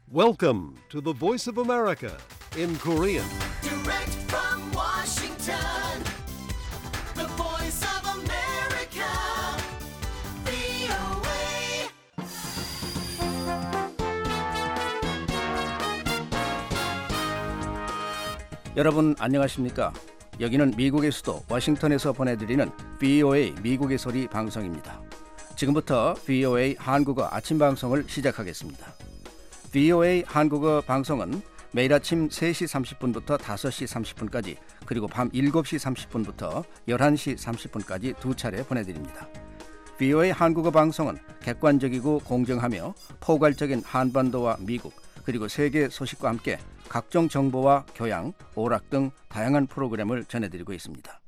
Welcome to the Voice of America in Korean. Direct from Washington, the voice of America, VOA. 여러분 안녕하십니까? 여기는 미국의 수도 워싱턴에서 보내드리는 VOA 미국의 소리 방송입니다. 지금부터 VOA 한국어 아침 방송을 시작하겠습니다. VOA 한국어 방송은 매일 아침 3시 30분부터 5시 30분까지 그리고 밤 7시 30분부터 11시 30분까지 두 차례 보내드립니다. VOA 한국어 방송은 객관적이고 공정하며 포괄적인 한반도와 미국 그리고 세계 소식과 함께 각종 정보와 교양, 오락 등 다양한 프로그램을 전해드리고 있습니다.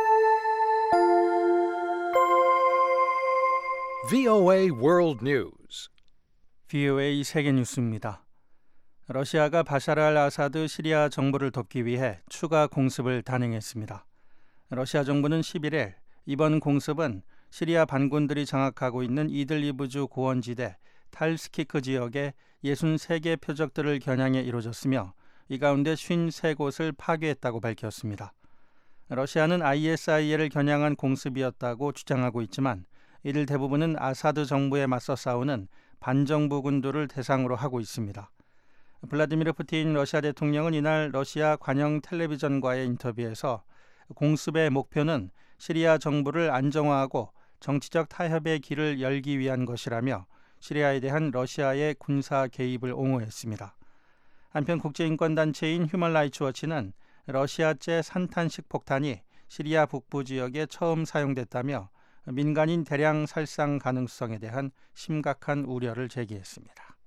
VOA World News. VOA 세계 뉴스입니다. 러시아가 바샤르 알 아사드 시리아 정부를 돕기 위해 추가 공습을 단행했습니다. 러시아 정부는 11일 이번 공습은 시리아 반군들이 장악하고 있는 이들리브주 고원지대 탈스키크 지역의 63개 표적들을 겨냥해 이루어졌으며 이 가운데 53곳을 파괴했다고 밝혔습니다. 러시아는 ISIL을 겨냥한 공습이었다고 주장하고 있지만 이들 대부분은 아사드 정부에 맞서 싸우는 반정부 군들을 대상으로 하고 있습니다. 블라디미르 푸틴 러시아 대통령은 이날 러시아 관영 텔레비전과의 인터뷰에서 공습의 목표는 시리아 정부를 안정화하고 정치적 타협의 길을 열기 위한 것이라며 시리아에 대한 러시아의 군사 개입을 옹호했습니다. 한편 국제인권단체인 휴먼 라이츠 워치는 러시아제 산탄식 폭탄이 시리아 북부 지역에 처음 사용됐다며 민간인 대량 살상 가능성에 대한 심각한 우려를 제기했습니다.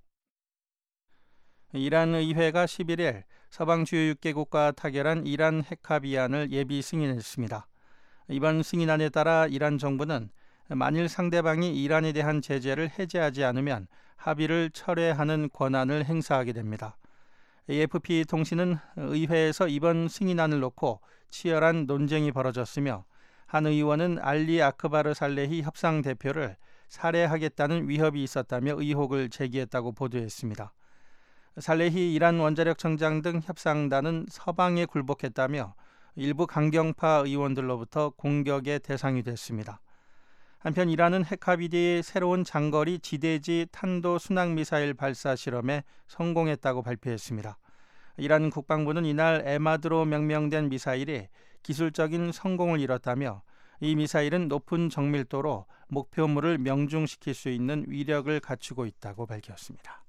이란 의회가 11일 서방 주요 6개국과 타결한 이란 핵 합의안을 예비 승인했습니다. 이번 승인안에 따라 이란 정부는 만일 상대방이 이란에 대한 제재를 해제하지 않으면 합의를 철회하는 권한을 행사하게 됩니다. AFP 통신은 의회에서 이번 승인안을 놓고 치열한 논쟁이 벌어졌으며 한 의원은 알리 아크바르 살레히 협상 대표를 살해하겠다는 위협이 있었다며 의혹을 제기했다고 보도했습니다. 살레히 이란 원자력 청장 등 협상단은 서방에 굴복했다며 일부 강경파 의원들로부터 공격의 대상이 됐습니다. 한편 이란은 핵 합의 뒤 새로운 장거리 지대지 탄도 순항미사일 발사 실험에 성공했다고 발표했습니다. 이란 국방부는 이날 에마드로 명명된 미사일이 기술적인 성공을 이뤘다며 이 미사일은 높은 정밀도로 목표물을 명중시킬 수 있는 위력을 갖추고 있다고 밝혔습니다.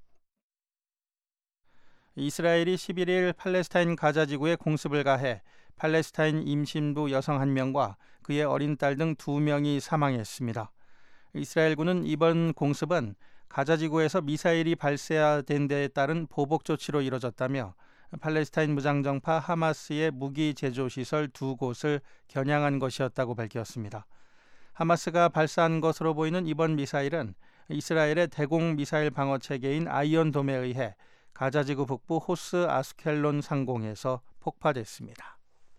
이스라엘이 11일 팔레스타인 가자 지구에 공습을 가해 팔레스타인 임신부 여성 1명과 그의 어린 딸 등 2명이 사망했습니다. 이스라엘군은 이번 공습은 가자 지구에서 미사일이 발사된 데에 따른 보복 조치로 이뤄졌다며 팔레스타인 무장정파 하마스의 무기 제조 시설 2곳을 겨냥한 것이었다고 밝혔습니다. 하마스가 발사한 것으로 보이는 이번 미사일은 이스라엘의 대공 미사일 방어 체계인 아이언돔에 의해 가자지구 북부 호스 아스켈론 상공에서 폭파됐습니다.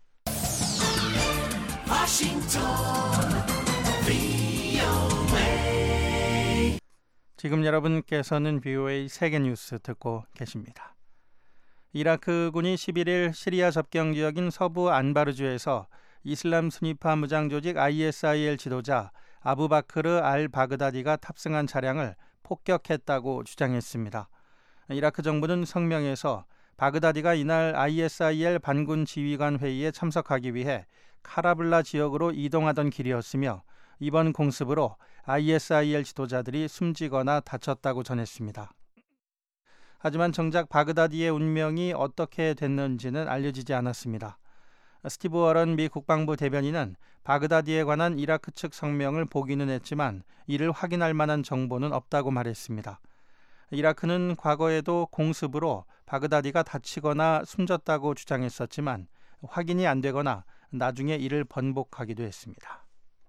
지금 여러분께서는 VOA 세계 뉴스 듣고 계십니다. 이라크군이 11일 시리아 접경 지역인 서부 안바르주에서 이슬람 순위파 무장 조직 ISIL 지도자 아부바크르 알 바그다디가 탑승한 차량을 폭격했다고 주장했습니다. 이라크 정부는 성명에서 바그다디가 이날 ISIL 반군 지휘관 회의에 참석하기 위해 카라블라 지역으로 이동하던 길이었으며 이번 공습으로 ISIL 지도자들이 숨지거나 다쳤다고 전했습니다. 하지만 정작 바그다디의 운명이 어떻게 됐는지는 알려지지 않았습니다. 스티브 워런 미 국방부 대변인은 바그다디에 관한 이라크 측 성명을 보기는 했지만 이를 확인할 만한 정보는 없다고 말했습니다. 이라크는 과거에도 공습으로 바그다디가 다치거나 숨졌다고 주장했었지만 확인이 안 되거나 나중에 이를 번복하기도 했습니다.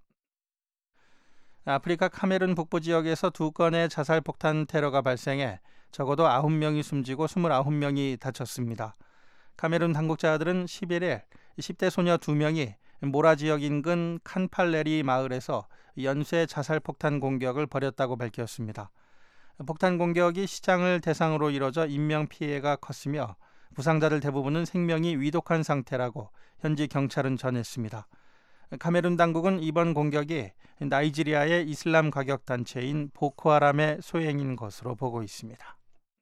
아프리카 카메룬 북부 지역에서 2건의 자살폭탄 테러가 발생해 적어도 9명이 숨지고 29명이 다쳤습니다. 카메룬 당국자들은 11일 10대 소녀 2명이 모라 지역 인근 칸팔레리 마을에서 연쇄 자살폭탄 공격을 벌였다고 밝혔습니다. 폭탄 공격이 시장을 대상으로 이뤄져 인명피해가 컸으며 부상자들 대부분은 생명이 위독한 상태라고 현지 경찰은 전했습니다. 카메룬 당국은 이번 공격이 나이지리아의 이슬람 과격 단체인 보코하람의 소행인 것으로 보고 있습니다.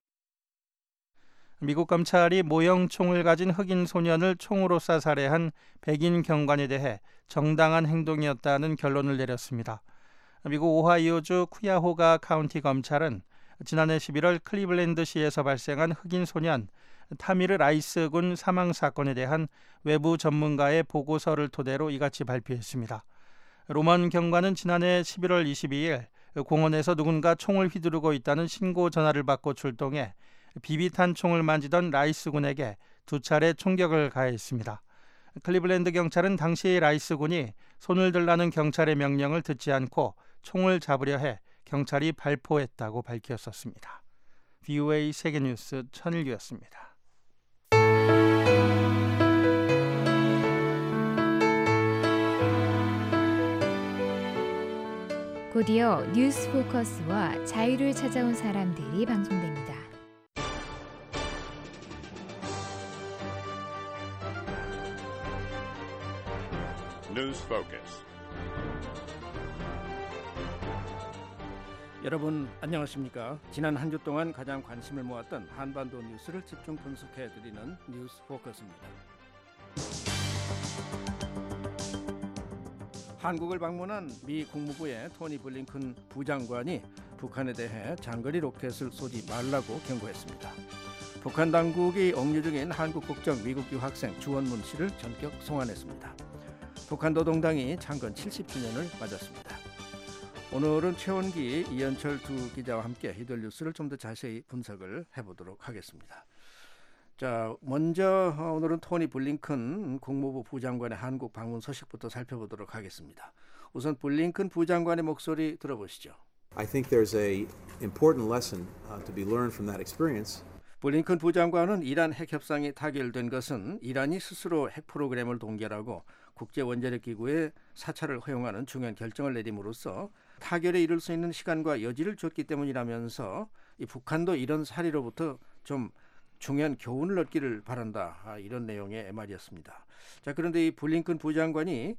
미국 검찰이 모형 총을 가진 흑인 소년을 총으로 쏴 살해한 백인 경관에 대해 정당한 행동이었다는 결론을 내렸습니다. 미국 오하이오주 쿠야호가 카운티 검찰은 지난해 11월 클리블랜드시에서 발생한 흑인 소년 타미르 라이스 군 사망 사건에 대한 외부 전문가의 보고서를 토대로 이같이 발표했습니다. 로먼 경관은 지난해 11월 22일 공원에서 누군가 총을 휘두르고 있다는 신고 전화를 받고 출동해 비비탄 총을 만지던 라이스 군에게 2차례 총격을 가했습니다. 클리블랜드 경찰은 당시 라이스 군이 손을 들라는 경찰의 명령을 듣지 않고 총을 잡으려 해 경찰이 발포했다고 밝혔었습니다. VOA 세계뉴스 천일규였습니다. 곧이어 뉴스 포커스와 자유를 찾아온 사람들이 방송됩니다. News Focus. 여러분 안녕하십니까? 지난 한 주 동안 가장 관심을 모았던 한반도 뉴스를 집중 분석해드리는 뉴스 포커스입니다. 한국을 방문한 미 국무부의 토니 블링컨 부장관이 북한에 대해 장거리 로켓을 쏘지 말라고 경고했습니다. 북한 당국이 억류 중인 한국 국적 미국 유학생 주원문 씨를 전격 송환했습니다. 북한 노동당이 창건 70주년을 맞았습니다. 오늘은 최원기, 이현철 두 기자와 함께 이들 뉴스를 좀 더 자세히 분석을 해보도록 하겠습니다. 자, 먼저 오늘은 토니 블링컨 국무부 부장관의 한국 방문 소식부터 살펴보도록 하겠습니다. 우선 블링컨 부장관의 목소리 들어보시죠. I think there's an important lesson to be learned from that experience. 블링컨 부장관은 이란 핵 협상이 타결된 것은 이란이 스스로 핵 프로그램을 동결하고 국제원자력기구에 사찰을 허용하는 중요한 결정을 내림으로써 타결에 이를 수 있는 시간과 여지를 줬기 때문이라면서 이 북한도 이런 사례로부터 좀 중요한 교훈을 얻기를 바란다, 이런 내용의 말이었습니다. 자, 그런데 이 블링컨 부장관이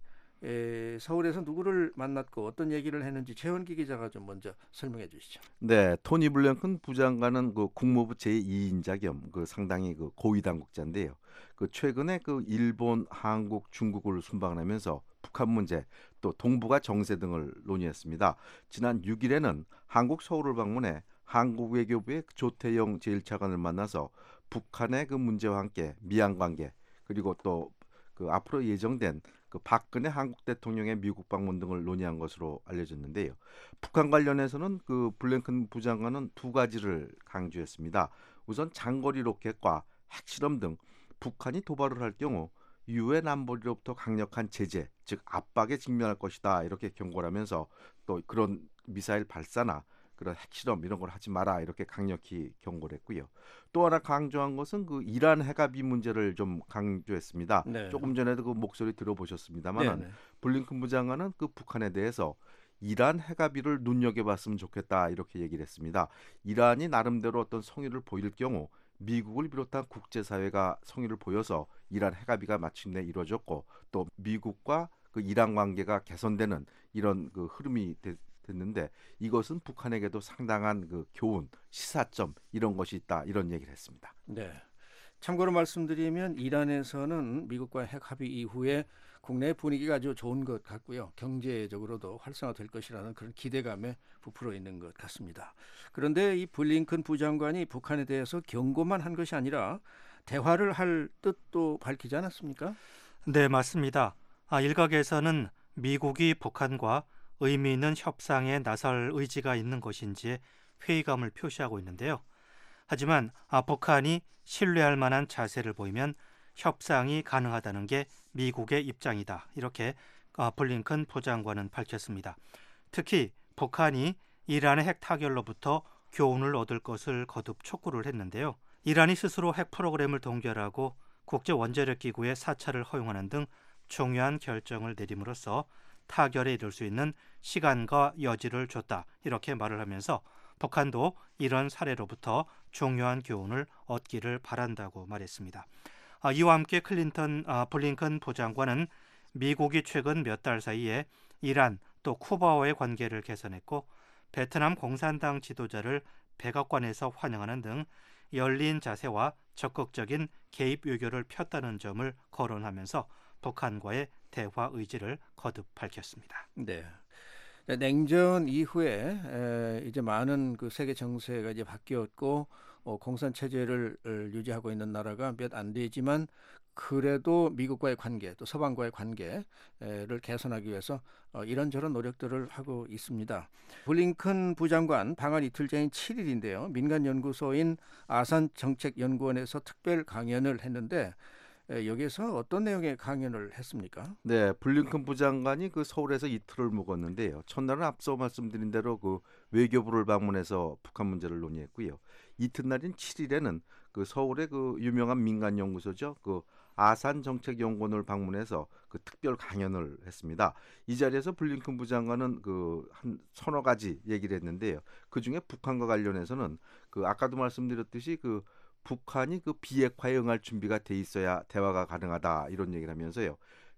서울에서 누구를 만났고 어떤 얘기를 했는지 최원기 기자가 좀 먼저 설명해 주시죠. 네, 토니 블링컨 부장관은 그 국무부 제2인자 겸 그 상당히 그 고위 당국자인데요. 그 최근에 그 일본, 한국, 중국을 순방하면서 북한 문제 또 동북아 정세 등을 논의했습니다. 지난 6일에는 한국 서울을 방문해 한국 외교부의 조태영 제1차관을 만나서 북한의 그 문제와 함께 미양 관계 그리고 또 그 앞으로 예정된 그 박근혜 한국 대통령의 미국 방문 등을 논의한 것으로 알려졌는데요. 북한 관련해서는 그 블링컨 부장관은 두 가지를 강조했습니다. 우선 장거리 로켓과 핵실험 등 북한이 도발을 할 경우 유엔 안보리로부터 강력한 제재, 즉 압박에 직면할 것이다 이렇게 경고를 하면서 또 그런 미사일 발사나 그런 핵실험 이런 걸 하지 마라 이렇게 강력히 경고를 했고요. 또 하나 강조한 것은 그 이란 핵합의 문제를 좀 강조했습니다. 네. 조금 전에도 그 목소리 들어보셨습니다만 블링컨 부장관은 그 북한에 대해서 이란 핵합의를 눈여겨봤으면 좋겠다 이렇게 얘기를 했습니다. 이란이 나름대로 어떤 성의를 보일 경우 미국을 비롯한 국제사회가 성의를 보여서 이란 핵합의가 마침내 이루어졌고 또 미국과 그 이란 관계가 개선되는 이런 그 흐름이 됐는데 이것은 북한에게도 상당한 그 교훈, 시사점 이런 것이 있다 이런 얘기를 했습니다. 네. 참고로 말씀드리면 이란에서는 미국과 핵 합의 이후에 국내 분위기가 아주 좋은 것 같고요. 경제적으로도 활성화될 것이라는 그런 기대감에 부풀어 있는 것 같습니다. 그런데 이 블링컨 부장관이 북한에 대해서 경고만 한 것이 아니라 대화를 할 뜻도 밝히지 않았습니까? 네, 맞습니다. 일각에서는 미국이 북한과 의미 있는 협상에 나설 의지가 있는 것인지 회의감을 표시하고 있는데요. 하지만 북한이 신뢰할 만한 자세를 보이면 협상이 가능하다는 게 미국의 입장이다. 이렇게 블링컨 부장관은 밝혔습니다. 특히 북한이 이란의 핵 타결로부터 교훈을 얻을 것을 거듭 촉구를 했는데요. 이란이 스스로 핵 프로그램을 동결하고 국제원자력기구의 사찰을 허용하는 등 중요한 결정을 내림으로써 타결에 이를 수 있는 시간과 여지를 줬다. 이렇게 말을 하면서 북한도 이런 사례로부터 중요한 교훈을 얻기를 바란다고 말했습니다. 이와 함께 블링컨 부장관은 미국이 최근 몇 달 사이에 이란 또 쿠바와의 관계를 개선했고 베트남 공산당 지도자를 백악관에서 환영하는 등 열린 자세와 적극적인 개입 외교를 폈다는 점을 거론하면서 북한과의 대화 의지를 거듭 밝혔습니다. 네. 냉전 이후에 이제 많은 그 세계 정세가 이제 바뀌었고 공산 체제를 유지하고 있는 나라가 몇 안 되지만 그래도 미국과의 관계 또 서방과의 관계를 개선하기 위해서 이런저런 노력들을 하고 있습니다. 블링컨 부장관 방한 이틀 전인 7일인데요. 민간 연구소인 아산 정책연구원에서 특별 강연을 했는데 여기서 어떤 내용의 강연을 했습니까? 네, 블링컨 부장관이 그 서울에서 이틀을 묵었는데요. 첫날은 앞서 말씀드린 대로 그 외교부를 방문해서 북한 문제를 논의했고요. 이튿날인 7일에는 그 서울의 그 유명한 민간 연구소죠. 그 아산 정책연구원을 방문해서 그 특별 강연을 했습니다. 이 자리에서 블링컨 부장관은 그 한 서너 가지 얘기를 했는데요. 그 중에 북한과 관련해서는 그 아까도 말씀드렸듯이 그 북한이 그 비핵화에 응할 준비가 돼 있어야 대화가 가능하다 이런 얘기를 하면서요.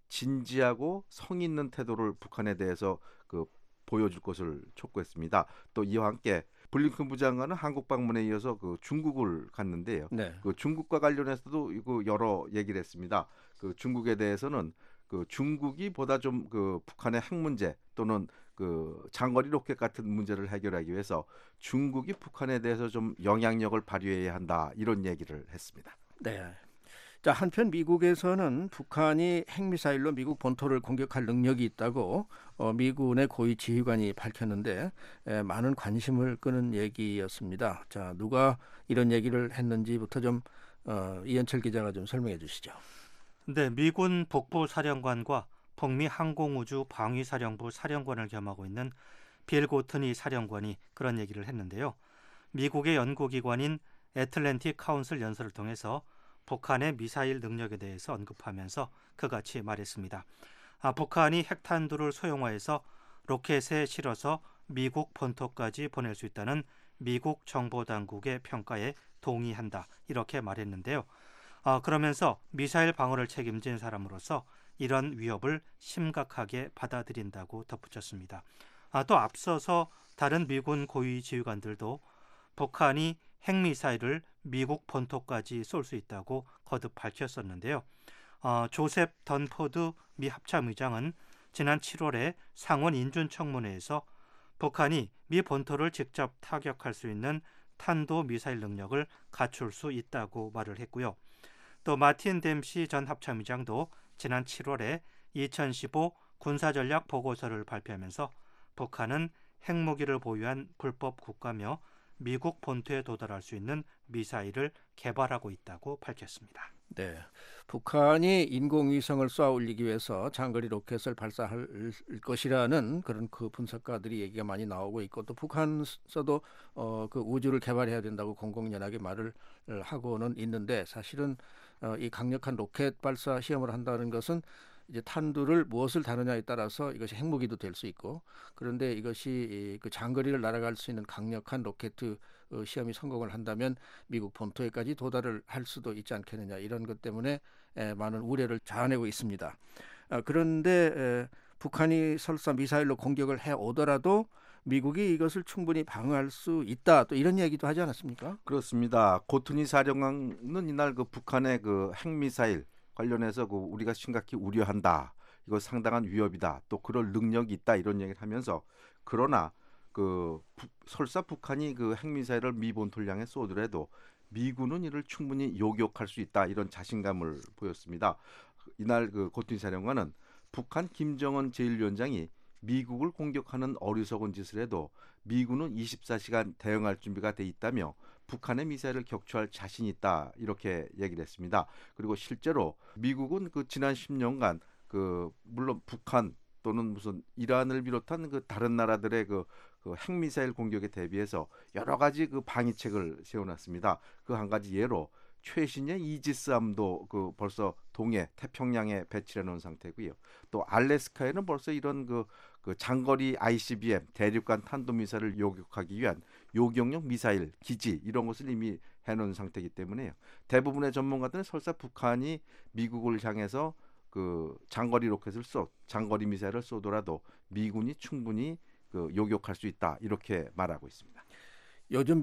진지하고 성의 있는 태도를 북한에 대해서 그 보여줄 것을 촉구했습니다. 또 이와 함께 블링컨 부장관은 한국 방문에 이어서 그 중국을 갔는데요. 네. 그 중국과 관련해서도 이거 여러 얘기를 했습니다. 그 중국에 대해서는 그 중국이 보다 좀 그 북한의 핵 문제 또는 그 장거리 로켓 같은 문제를 해결하기 위해서 중국이 북한에 대해서 좀 영향력을 발휘해야 한다 이런 얘기를 했습니다. 네. 자, 한편 미국에서는 북한이 핵미사일로 미국 본토를 공격할 능력이 있다고 미군의 고위 지휘관이 밝혔는데 많은 관심을 끄는 얘기였습니다. 자, 누가 이런 얘기를 했는지부터 좀 이현철 기자가 좀 설명해 주시죠. 네, 미군 북부사령관과 북미 항공우주 방위사령부 사령관을 겸하고 있는 빌 고트니 사령관이 그런 얘기를 했는데요. 미국의 연구기관인 애틀랜틱 카운슬 연설을 통해서 북한의 미사일 능력에 대해서 언급하면서 그같이 말했습니다. 북한이 핵탄두를 소형화해서 로켓에 실어서 미국 본토까지 보낼 수 있다는 미국 정보당국의 평가에 동의한다 이렇게 말했는데요. 그러면서 미사일 방어를 책임진 사람으로서 이런 위협을 심각하게 받아들인다고 덧붙였습니다. 또 앞서서 다른 미군 고위 지휘관들도 북한이 핵미사일을 미국 본토까지 쏠 수 있다고 거듭 밝혔었는데요. 조셉 던포드 미 합참의장은 지난 7월에 상원 인준청문회에서 북한이 미 본토를 직접 타격할 수 있는 탄도미사일 능력을 갖출 수 있다고 말을 했고요. 또 마틴 댐시 전 합참의장도 지난 7월에 2015 군사전략 보고서를 발표하면서 북한은 핵무기를 보유한 불법 국가며 미국 본토에 도달할 수 있는 미사일을 개발하고 있다고 밝혔습니다. 네, 북한이 인공위성을 쏘아 올리기 위해서 장거리 로켓을 발사할 것이라는 그런 그 분석가들이 얘기가 많이 나오고 있고 또 북한에서도 그 우주를 개발해야 된다고 공공연하게 말을 하고는 있는데 사실은 이 강력한 로켓 발사 시험을 한다는 것은 이제 탄두를 무엇을 다루냐에 따라서 이것이 핵무기도 될 수 있고 그런데 이것이 그 장거리를 날아갈 수 있는 강력한 로켓 시험이 성공을 한다면 미국 본토에까지 도달을 할 수도 있지 않겠느냐 이런 것 때문에 많은 우려를 자아내고 있습니다. 그런데 북한이 설사 미사일로 공격을 해오더라도 미국이 이것을 충분히 방어할 수 있다 또 이런 얘기도 하지 않았습니까? 그렇습니다. 고트니 사령관은 이날 그 북한의 그 핵미사일 관련해서 그 우리가 심각히 우려한다. 이거 상당한 위협이다. 또 그럴 능력이 있다. 이런 얘기를 하면서 그러나 그 설사 북한이 그 핵미사일을 미 본토를 향해 쏘더라도 미군은 이를 충분히 요격할 수 있다. 이런 자신감을 보였습니다. 이날 그 고트니 사령관은 북한 김정은 제1위원장이 미국을 공격하는 어리석은 짓을 해도 미군은 24시간 대응할 준비가 돼 있다며 북한의 미사일을 격추할 자신이 있다 이렇게 얘기를 했습니다. 그리고 실제로 미국은 그 지난 10년간 그 물론 북한 또는 무슨 이란을 비롯한 그 다른 나라들의 그 핵미사일 공격에 대비해서 여러 가지 그 방위책을 세워놨습니다. 그 한 가지 예로 최신의 이지스함도 그 벌써 동해 태평양에 배치해 놓은 상태고요. 또 알래스카에는 벌써 이런 그 장거리 ICBM 대륙간 탄도미사일을 요격하기 위한 요격용 미사일 기지 이런 것을 이미 해놓은 상태이기 때문에요. 대부분의 전문가들은 설사 북한이 미국을 향해서 그 장거리 로켓을 장거리 미사일을 쏘더라도 미군이 충분히 그 요격할 수 있다 이렇게 말하고 있습니다. 요즘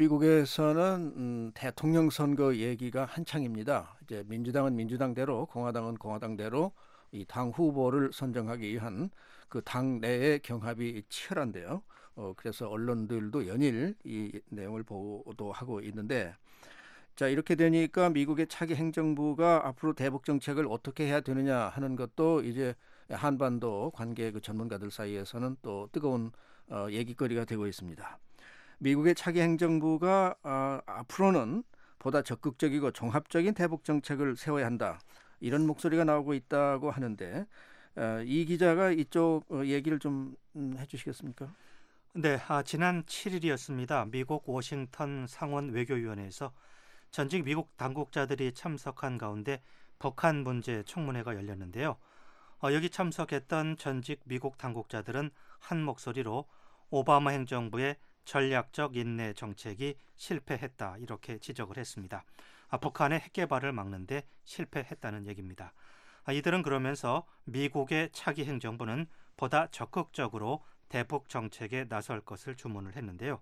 미국에서는 대통령 선거 얘기가 한창입니다. 이제 민주당은 민주당대로, 공화당은 공화당대로 이 당 후보를 선정하기 위한 그 당 내의 경합이 치열한데요. 그래서 언론들도 연일 이 내용을 보도하고 있는데, 자 이렇게 되니까 미국의 차기 행정부가 앞으로 대북 정책을 어떻게 해야 되느냐 하는 것도 이제 한반도 관계 그 전문가들 사이에서는 또 뜨거운 얘기거리가 되고 있습니다. 미국의 차기 행정부가 앞으로는 보다 적극적이고 종합적인 대북 정책을 세워야 한다. 이런 목소리가 나오고 있다고 하는데 이 기자가 이쪽 얘기를 좀 해주시겠습니까? 네, 지난 7일이었습니다. 미국 워싱턴 상원 외교위원회에서 전직 미국 당국자들이 참석한 가운데 북한 문제 청문회가 열렸는데요. 여기 참석했던 전직 미국 당국자들은 한 목소리로 오바마 행정부의 전략적 인내 정책이 실패했다 이렇게 지적을 했습니다. 북한의 핵 개발을 막는데 실패했다는 얘기입니다. 이들은 그러면서 미국의 차기 행정부는 보다 적극적으로 대북 정책에 나설 것을 주문을 했는데요.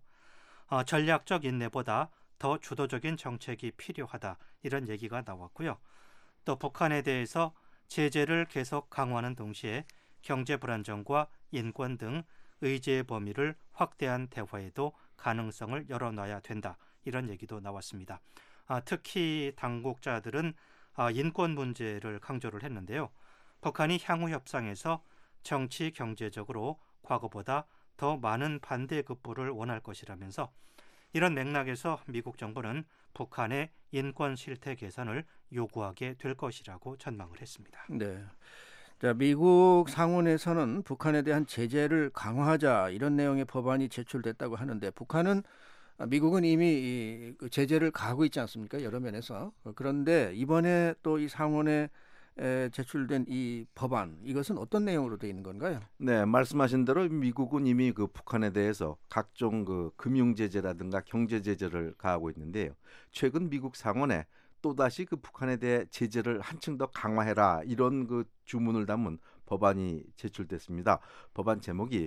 전략적 인내보다 더 주도적인 정책이 필요하다 이런 얘기가 나왔고요. 또 북한에 대해서 제재를 계속 강화하는 동시에 경제 불안정과 인권 등 의제의 범위를 확대한 대화에도 가능성을 열어놔야 된다 이런 얘기도 나왔습니다. 특히 당국자들은 인권 문제를 강조를 했는데요. 북한이 향후 협상에서 정치 경제적으로 과거보다 더 많은 반대급부를 원할 것이라면서 이런 맥락에서 미국 정부는 북한의 인권 실태 개선을 요구하게 될 것이라고 전망을 했습니다. 네. 자, 미국 상원에서는 북한에 대한 제재를 강화하자 이런 내용의 법안이 제출됐다고 하는데 미국은 이미 그 제재를 가하고 있지 않습니까? 여러 면에서. 그런데 이번에 또 이 상원에 제출된 이 법안 이것은 어떤 내용으로 되어 있는 건가요? 네, 말씀하신 대로 미국은 이미 그 북한에 대해서 각종 그 금융 제재라든가 경제 제재를 가하고 있는데요. 최근 미국 상원에 또다시 그 북한에 대해 제재를 한층 더 강화해라 이런 그 주문을 담은 법안이 제출됐습니다. 법안 제목이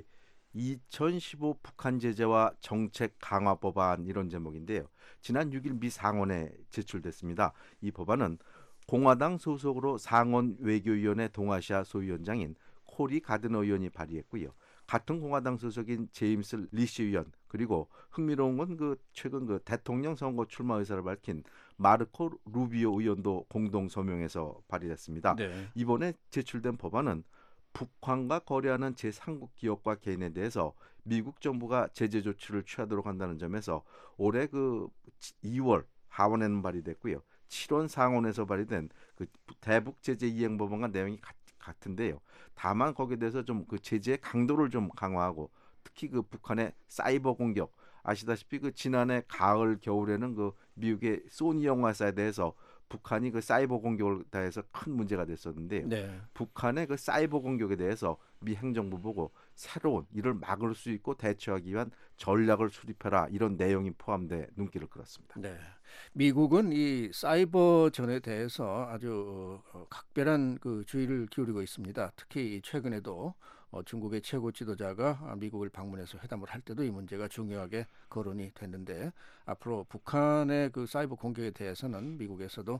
2015 북한 제재와 정책 강화 법안 이런 제목인데요. 지난 6일 미 상원에 제출됐습니다. 이 법안은 공화당 소속으로 상원 외교위원회 동아시아 소위원장인 코리 가드너 의원이 발의했고요. 같은 공화당 소속인 제임스 리시 의원 그리고 흥미로운 건 그 최근 그 대통령 선거 출마 의사를 밝힌 마르코 루비오 의원도 공동 서명해서 발의했습니다. 네. 이번에 제출된 법안은 북한과 거래하는 제3국 기업과 개인에 대해서 미국 정부가 제재 조치를 취하도록 한다는 점에서 올해 그 2월 하원에는 발의됐고요. 7월 상원에서 발의된 그 대북 제재 이행 법안과 내용이 같은데요. 다만 거기에 대해서 좀 그 제재의 강도를 좀 강화하고 특히 그 북한의 사이버 공격 아시다시피 그 지난해 가을 겨울에는 그 미국의 소니 영화사에 대해서 북한이 그 사이버 공격을 다해서 큰 문제가 됐었는데요. 네. 북한의 그 사이버 공격에 대해서 미 행정부 보고 새로운 이를 막을 수 있고 대처하기 위한 전략을 수립해라 이런 내용이 포함돼 눈길을 끌었습니다. 네. 미국은 이 사이버전에 대해서 아주 각별한 그 주의를 기울이고 있습니다. 특히 최근에도 중국의 최고 지도자가 미국을 방문해서 회담을 할 때도 이 문제가 중요하게 거론이 됐는데 앞으로 북한의 그 사이버 공격에 대해서는 미국에서도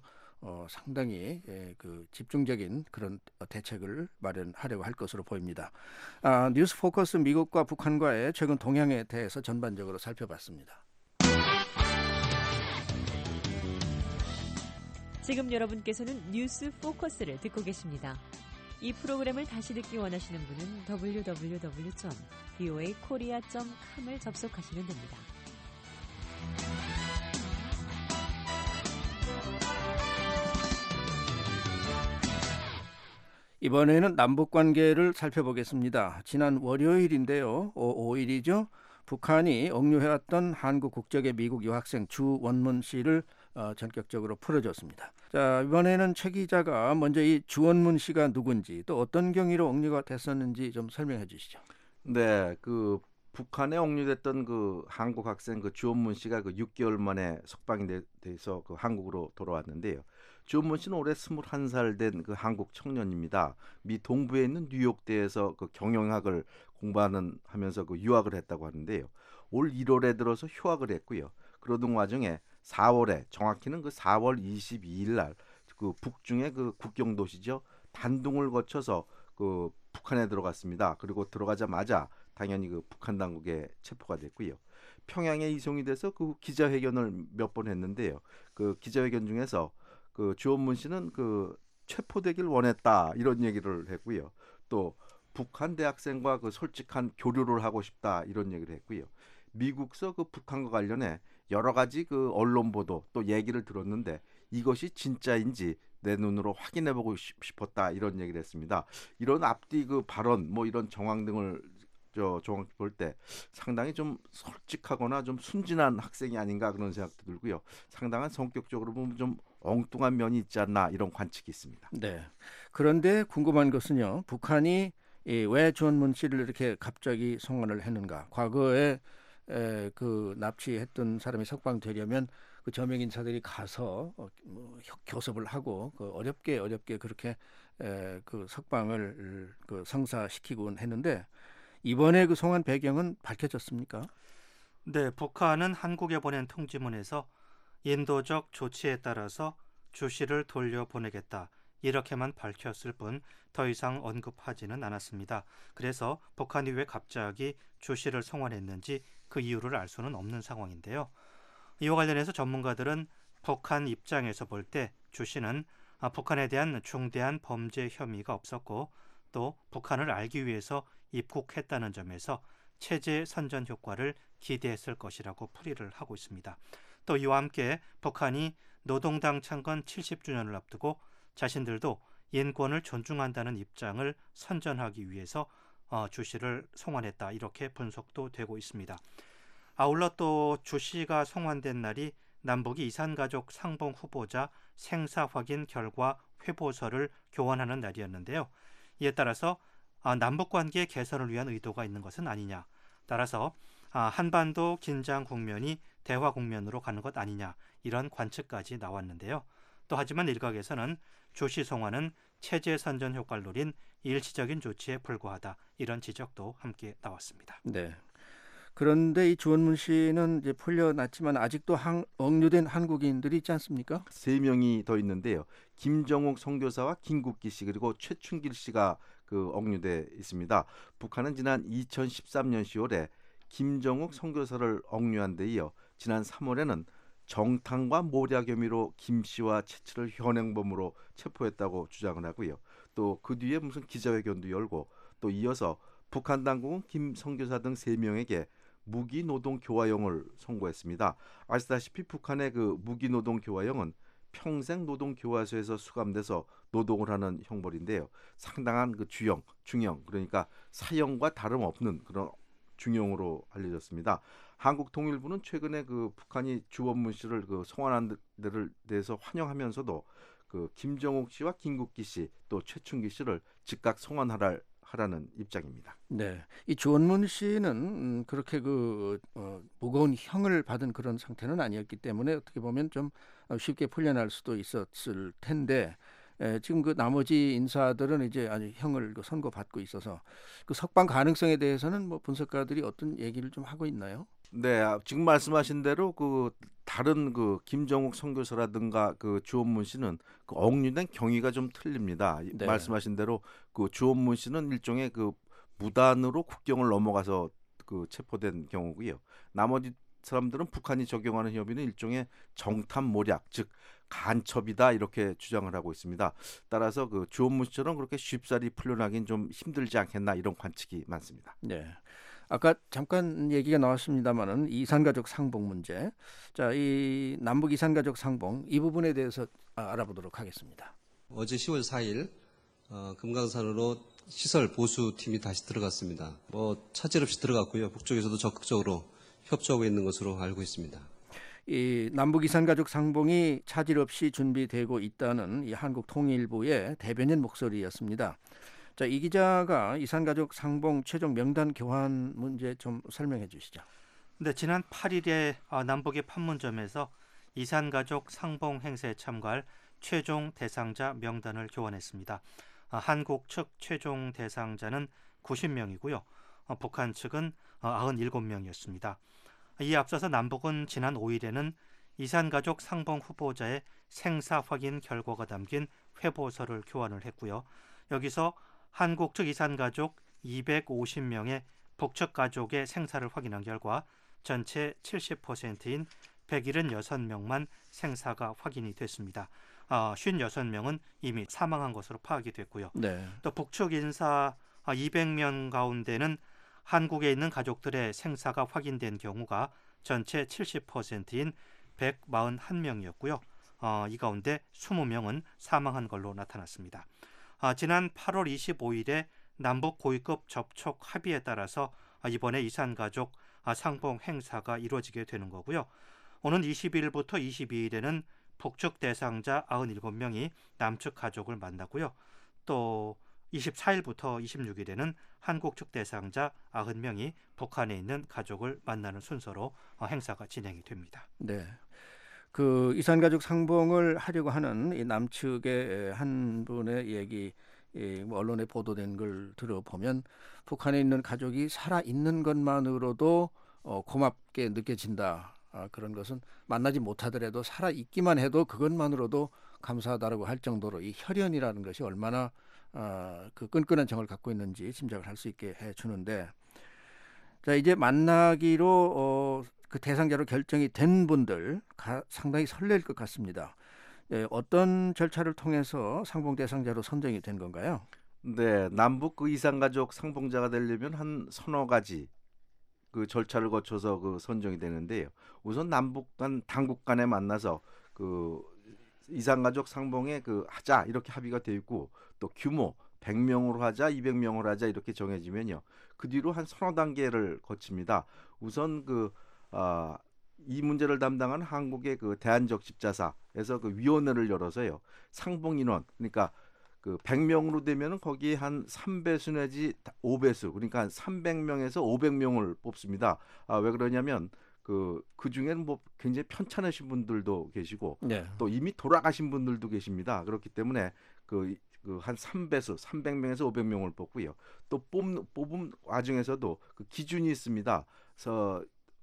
상당히 그 집중적인 그런 대책을 마련하려고 할 것으로 보입니다. 뉴스 포커스 미국과 북한과의 최근 동향에 대해서 전반적으로 살펴봤습니다. 지금 여러분께서는 뉴스 포커스를 듣고 계십니다. 이 프로그램을 다시 듣기 원하시는 분은 www.voakorea.com을 접속하시면 됩니다. 이번에는 남북 관계를 살펴보겠습니다. 지난 월요일인데요. 5일이죠. 북한이 억류해왔던 한국 국적의 미국 유학생 주원문 씨를 전격적으로 풀어줬습니다. 자, 이번에는 최 기자가 먼저 이 주원문 씨가 누군지 또 어떤 경위로 억류가 됐었는지 좀 설명해 주시죠. 네, 그 북한에 억류됐던 그 한국 학생 그 주원문 씨가 그 6개월 만에 석방이 돼서 그 한국으로 돌아왔는데요. 주원문 씨는 올해 21살 된 그 한국 청년입니다. 미 동부에 있는 뉴욕대에서 그 경영학을 하면서 그 유학을 했다고 하는데요. 올 1월에 들어서 휴학을 했고요. 그러던 와중에 4월에 정확히는 그 4월 22일 날 그 북중의 그 국경 도시죠. 단둥을 거쳐서 그 북한에 들어갔습니다. 그리고 들어가자마자 당연히 그 북한 당국에 체포가 됐고요. 평양에 이송이 돼서 그 기자회견을 몇 번 했는데요. 그 기자회견 중에서 그 주원문 씨는 그 체포되길 원했다 이런 얘기를 했고요. 또 북한 대학생과 그 솔직한 교류를 하고 싶다 이런 얘기를 했고요. 미국서 그 북한과 관련해 여러 가지 그 언론 보도 또 얘기를 들었는데 이것이 진짜인지 내 눈으로 확인해보고 싶었다 이런 얘기를 했습니다. 이런 앞뒤 그 발언 뭐 이런 정황 등을 정확히 볼 때 상당히 좀 솔직하거나 좀 순진한 학생이 아닌가 그런 생각도 들고요. 상당한 성격적으로 보면 좀 엉뚱한 면이 있지 않나 이런 관측이 있습니다. 네. 그런데 궁금한 것은요. 북한이 왜 주원문 씨를 이렇게 갑자기 송환을 했는가? 과거에 그 납치했던 사람이 석방되려면 그 저명 인사들이 가서 교섭을 하고 그 어렵게 그렇게 그 석방을 그 성사시키곤 했는데 이번에 그 송환 배경은 밝혀졌습니까? 네, 북한은 한국에 보낸 통지문에서 인도적 조치에 따라서 주 씨를 돌려보내겠다 이렇게만 밝혔을 뿐 더 이상 언급하지는 않았습니다. 그래서 북한이 왜 갑자기 주 씨를 송환했는지 그 이유를 알 수는 없는 상황인데요. 이와 관련해서 전문가들은 북한 입장에서 볼 때 주 씨는 북한에 대한 중대한 범죄 혐의가 없었고 또 북한을 알기 위해서 입국했다는 점에서 체제 선전 효과를 기대했을 것이라고 풀이를 하고 있습니다. 또 이와 함께 북한이 노동당 창건 70주년을 앞두고 자신들도 인권을 존중한다는 입장을 선전하기 위해서 주 씨를 송환했다 이렇게 분석도 되고 있습니다. 아울러 또 주 씨가 송환된 날이 남북이 이산가족 상봉 후보자 생사 확인 결과 회보서를 교환하는 날이었는데요. 이에 따라서 남북관계 개선을 위한 의도가 있는 것은 아니냐. 따라서 한반도 긴장 국면이 대화 국면으로 가는 것 아니냐. 이런 관측까지 나왔는데요. 또 하지만 일각에서는 주 씨 송환은 체제 선전 효과를 노린 일시적인 조치에 불과하다. 이런 지적도 함께 나왔습니다. 네. 그런데 이 주원문 씨는 이제 풀려났지만 아직도 억류된 한국인들이 있지 않습니까? 3명이 더 있는데요. 김정욱 선교사와 김국기 씨 그리고 최춘길 씨가 그 억류돼 있습니다. 북한은 지난 2013년 10월에 김정욱 선교사를 억류한 데 이어 지난 3월에는 정탕과 모략 혐의로 김 씨와 최 씨를 현행범으로 체포했다고 주장을 하고요. 또 그 뒤에 무슨 기자회견도 열고 또 이어서 북한 당국은 김 선교사 등 3명에게 무기노동 교화형을 선고했습니다. 아시다시피 북한의 그 무기노동 교화형은 평생 노동교화소에서 수감돼서 노동을 하는 형벌인데요. 상당한 그 중형 그러니까 사형과 다름없는 그런 중형으로 알려졌습니다. 한국통일부는 최근에 그 북한이 주원문 씨를 그 송환한 데를 대해서 환영하면서도 그 김정욱 씨와 김국기 씨 또 최춘기 씨를 즉각 송환하라는 입장입니다. 네, 이 주원문 씨는 그렇게 무거운 형을 받은 그런 상태는 아니었기 때문에 어떻게 보면 좀 쉽게 풀려날 수도 있었을 텐데 지금 그 나머지 인사들은 이제 아주 형을 선고받고 있어서 그 석방 가능성에 대해서는 뭐 분석가들이 어떤 얘기를 좀 하고 있나요? 네, 지금 말씀하신 대로 그 다른 그 김정욱 선교사라든가 그 주원문 씨는 그 억류된 경위가 좀 틀립니다. 네. 말씀하신 대로 그 주원문 씨는 일종의 그 무단으로 국경을 넘어가서 그 체포된 경우고요. 나머지 사람들은 북한이 적용하는 혐의는 일종의 정탐 모략, 즉 간첩이다 이렇게 주장을 하고 있습니다. 따라서 그 주원문 씨처럼 그렇게 쉽사리 풀려나긴 좀 힘들지 않겠나 이런 관측이 많습니다. 네. 아까 잠깐 얘기가 나왔습니다만은 이산가족 상봉 문제. 자, 이 남북 이산가족 상봉 이 부분에 대해서 알아보도록 하겠습니다. 어제 10월 4일 금강산으로 시설 보수팀이 다시 들어갔습니다. 차질 없이 들어갔고요. 북쪽에서도 적극적으로 협조하고 있는 것으로 알고 있습니다. 이 남북 이산가족 상봉이 차질 없이 준비되고 있다는 이 한국통일부의 대변인 목소리였습니다. 자, 이 기자가 이산가족 상봉 최종 명단 교환 문제 좀 설명해 주시죠. 네, 지난 8일에 남북의 판문점에서 이산가족 상봉 행사에 참가할 최종 대상자 명단을 교환했습니다. 한국 측 최종 대상자는 90명이고요. 북한 측은 97명이었습니다. 이에 앞서서 남북은 지난 5일에는 이산가족 상봉 후보자의 생사 확인 결과가 담긴 회보서를 교환을 했고요. 여기서 한국 측 이산가족 250명의 북측 가족의 생사를 확인한 결과 전체 70%인 176명만 생사가 확인이 됐습니다. 56명은 이미 사망한 것으로 파악이 됐고요. 네. 또 북측 인사 200명 가운데는 한국에 있는 가족들의 생사가 확인된 경우가 전체 70%인 141명이었고요. 이 가운데 20명은 사망한 걸로 나타났습니다. 지난 8월 25일에 남북 고위급 접촉 합의에 따라서 이번에 이산가족 상봉 행사가 이루어지게 되는 거고요. 오는 20일부터 22일에는 북측 대상자 97명이 남측 가족을 만나고요. 또 24일부터 26일에는 한국 측 대상자 90명이 북한에 있는 가족을 만나는 순서로 행사가 진행이 됩니다. 네. 그 이산가족 상봉을 하려고 하는 이 남측의 한 분의 얘기, 언론에 보도된 걸 들어보면 북한에 있는 가족이 살아 있는 것만으로도 고맙게 느껴진다. 그런 것은 만나지 못하더라도 살아 있기만 해도 그것만으로도 감사하다라고 할 정도로 이 혈연이라는 것이 얼마나 그 끈끈한 정을 갖고 있는지 짐작을 할 수 있게 해주는데, 자, 이제 만나기로 그 대상자로 결정이 된 분들 상당히 설렐 것 같습니다. 어떤 절차를 통해서 상봉 대상자로 선정이 된 건가요? 네, 남북 그 이산가족 상봉자가 되려면 한 서너 가지 그 절차를 거쳐서 그 선정이 되는데요. 우선 남북 간 당국 간에 만나서 그 이산가족 상봉에 그 하자 이렇게 합의가 되어 있고, 또 규모 100명으로 하자, 200명으로 하자 이렇게 정해지면요. 그 뒤로 한 서너 단계를 거칩니다. 우선 이 문제를 담당하는 한국의 그 대한적십자사에서 그 위원회를 열어서요. 상봉 인원, 그러니까 그 100명으로 되면은 거기에 한 3배수 내지 5배수, 그러니까 한 300명에서 500명을 뽑습니다. 왜 그러냐면 그 중에는 뭐 굉장히 편찮으신 분들도 계시고, 네. 또 이미 돌아가신 분들도 계십니다. 그렇기 때문에 한 3배수, 300명에서 500명을 뽑고요. 또 뽑은 와중에서도 그 기준이 있습니다. 그래서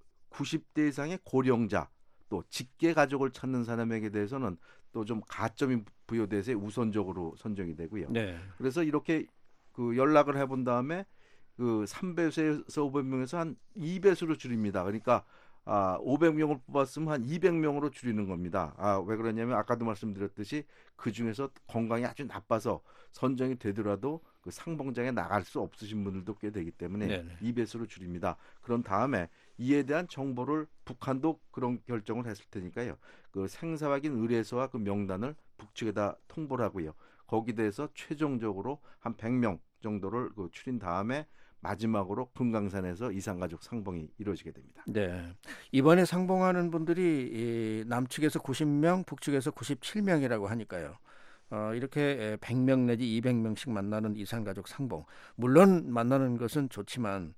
90대 이상의 고령자, 또 직계 가족을 찾는 사람에게 대해서는 또 좀 가점이 부여돼서 우선적으로 선정이 되고요. 네. 그래서 이렇게 그 연락을 해본 다음에 그 3배수에서 500명에서 한 2배수로 줄입니다. 그러니까 500명을 뽑았으면 한 200명으로 줄이는 겁니다. 왜 그러냐면 아까도 말씀드렸듯이 그 중에서 건강이 아주 나빠서 선정이 되더라도 그 상봉장에 나갈 수 없으신 분들도 꽤 되기 때문에 네네. 2배수로 줄입니다. 그런 다음에 이에 대한 정보를 북한도 그런 결정을 했을 테니까요. 그 생사 확인 의뢰서와 그 명단을 북측에다 통보를 하고요. 거기에 대해서 최종적으로 한 100명 정도를 그 추린 다음에 마지막으로 금강산에서 이산가족 상봉이 이루어지게 됩니다. 네, 이번에 상봉하는 분들이 남측에서 90명, 북측에서 97명이라고 하니까요. 이렇게 100명 내지 200명씩 만나는 이산가족 상봉. 물론 만나는 것은 좋지만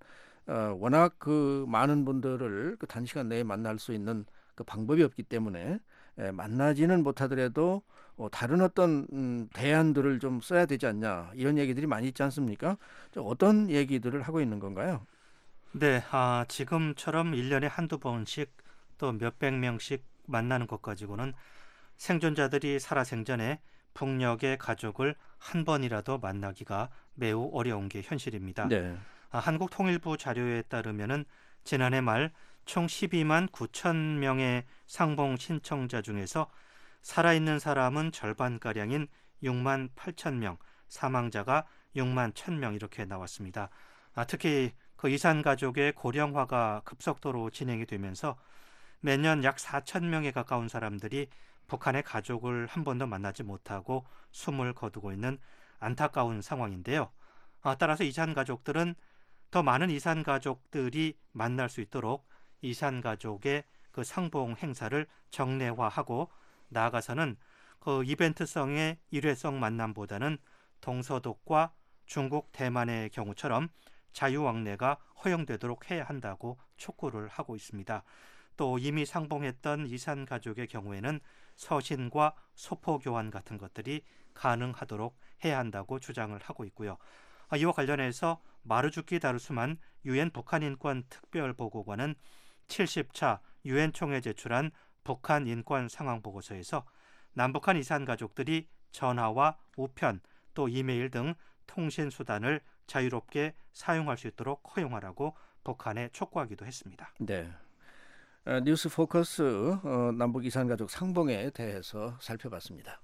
워낙 그 많은 분들을 그 단시간 내에 만날 수 있는 그 방법이 없기 때문에 만나지는 못하더라도 다른 어떤 대안들을 좀 써야 되지 않냐, 이런 얘기들이 많이 있지 않습니까? 어떤 얘기들을 하고 있는 건가요? 네, 지금처럼 1년에 한두 번씩 또 몇백 명씩 만나는 것 가지고는 생존자들이 살아생전에 북녘의 가족을 한 번이라도 만나기가 매우 어려운 게 현실입니다. 네. 한국통일부 자료에 따르면은 지난해 말 총 12만 9천 명의 상봉 신청자 중에서 살아있는 사람은 절반가량인 6만 8천 명, 사망자가 6만 1천 명 이렇게 나왔습니다. 특히 그 이산가족의 고령화가 급속도로 진행이 되면서 매년 약 4천 명에 가까운 사람들이 북한의 가족을 한 번도 만나지 못하고 숨을 거두고 있는 안타까운 상황인데요. 따라서 이산가족들은 더 많은 이산가족들이 만날 수 있도록 이산가족의 그 상봉 행사를 정례화하고, 나아가서는 그 이벤트성의 일회성 만남보다는 동서독과 중국, 대만의 경우처럼 자유왕래가 허용되도록 해야 한다고 촉구를 하고 있습니다. 또 이미 상봉했던 이산 가족의 경우에는 서신과 소포 교환 같은 것들이 가능하도록 해야 한다고 주장을 하고 있고요. 이와 관련해서 마르주키 다르수만 유엔 북한인권 특별보고관은 70차 유엔 총회에 제출한 북한 인권 상황 보고서에서 남북한 이산 가족들이 전화와 우편 또 이메일 등 통신 수단을 자유롭게 사용할 수 있도록 허용하라고 북한에 촉구하기도 했습니다. 네. 뉴스 포커스 남북 이산 가족 상봉에 대해서 살펴봤습니다.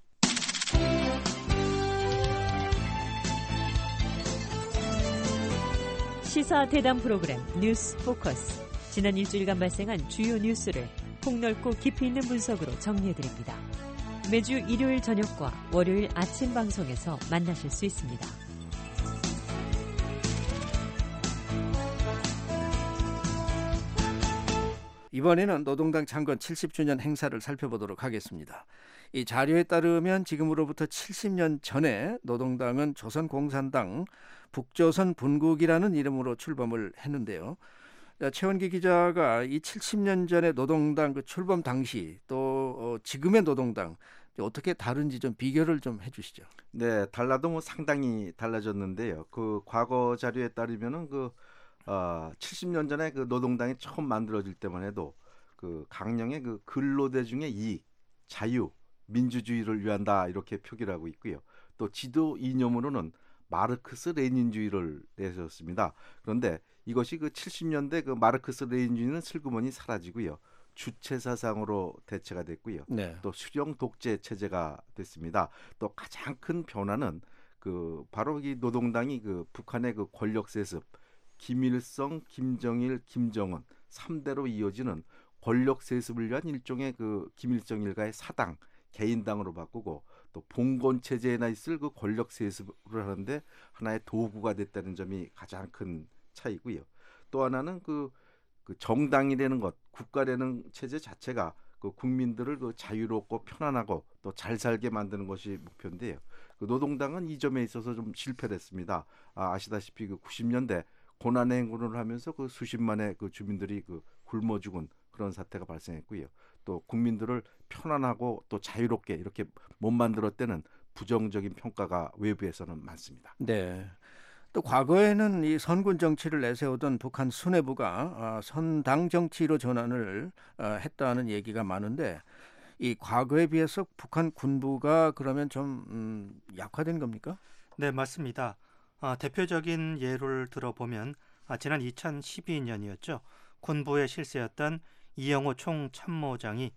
시사 대담 프로그램 뉴스 포커스. 지난 일주일간 발생한 주요 뉴스를 폭넓고 깊이 있는 분석으로 정리해드립니다. 매주 일요일 저녁과 월요일 아침 방송에서 만나실 수 있습니다. 이번에는 노동당 창건 70주년 행사를 살펴보도록 하겠습니다. 이 자료에 따르면 지금으로부터 70년 전에 노동당은 조선공산당 북조선 분국이라는 이름으로 출범을 했는데요. 최원기 기자가 이 70년 전에 노동당 그 출범 당시 또 지금의 노동당 어떻게 다른지 좀 비교를 좀 해주시죠. 네, 달라도 뭐 상당히 달라졌는데요. 그 과거 자료에 따르면은 70년 전에 그 노동당이 처음 만들어질 때만 해도 그 강령의 그 근로대중의 이익, 자유, 민주주의를 위한다 이렇게 표기를 하고 있고요. 또 지도 이념으로는 마르크스 레닌주의를 내세웠습니다. 그런데 이것이 그 70년대 그 마르크스 레닌주의는 슬그머니 사라지고요. 주체 사상으로 대체가 됐고요. 네. 또 수령 독재 체제가 됐습니다. 또 가장 큰 변화는 그 바로 이 노동당이 그 북한의 그 권력 세습, 김일성, 김정일, 김정은 3대로 이어지는 권력 세습을 위한 일종의 그 김일성 일가의 사당, 개인당으로 바꾸고 또 봉건 체제에나 있을 그 권력 세습을 하는데 하나의 도구가 됐다는 점이 가장 큰 차이고요. 또 하나는 그 정당이라는 것, 국가라는 체제 자체가 그 국민들을 그 자유롭고 편안하고 또 잘 살게 만드는 것이 목표인데요. 그 노동당은 이 점에 있어서 좀 실패했습니다. 아시다시피 그 90년대 고난의 행군을 하면서 그 수십만의 그 주민들이 그 굶어 죽은 그런 사태가 발생했고요. 또 국민들을 편안하고 또 자유롭게 이렇게 못 만들었다는 부정적인 평가가 외부에서는 많습니다. 네. 또 과거에는 이 선군 정치를 내세우던 북한 수뇌부가 선당 정치로 전환을 했다는 얘기가 많은데 이 과거에 비해서 북한 군부가 그러면 좀 약화된 겁니까? 네, 맞습니다. 대표적인 예를 들어보면 지난 2012년이었죠. 군부의 실세였던 이영호 총참모장이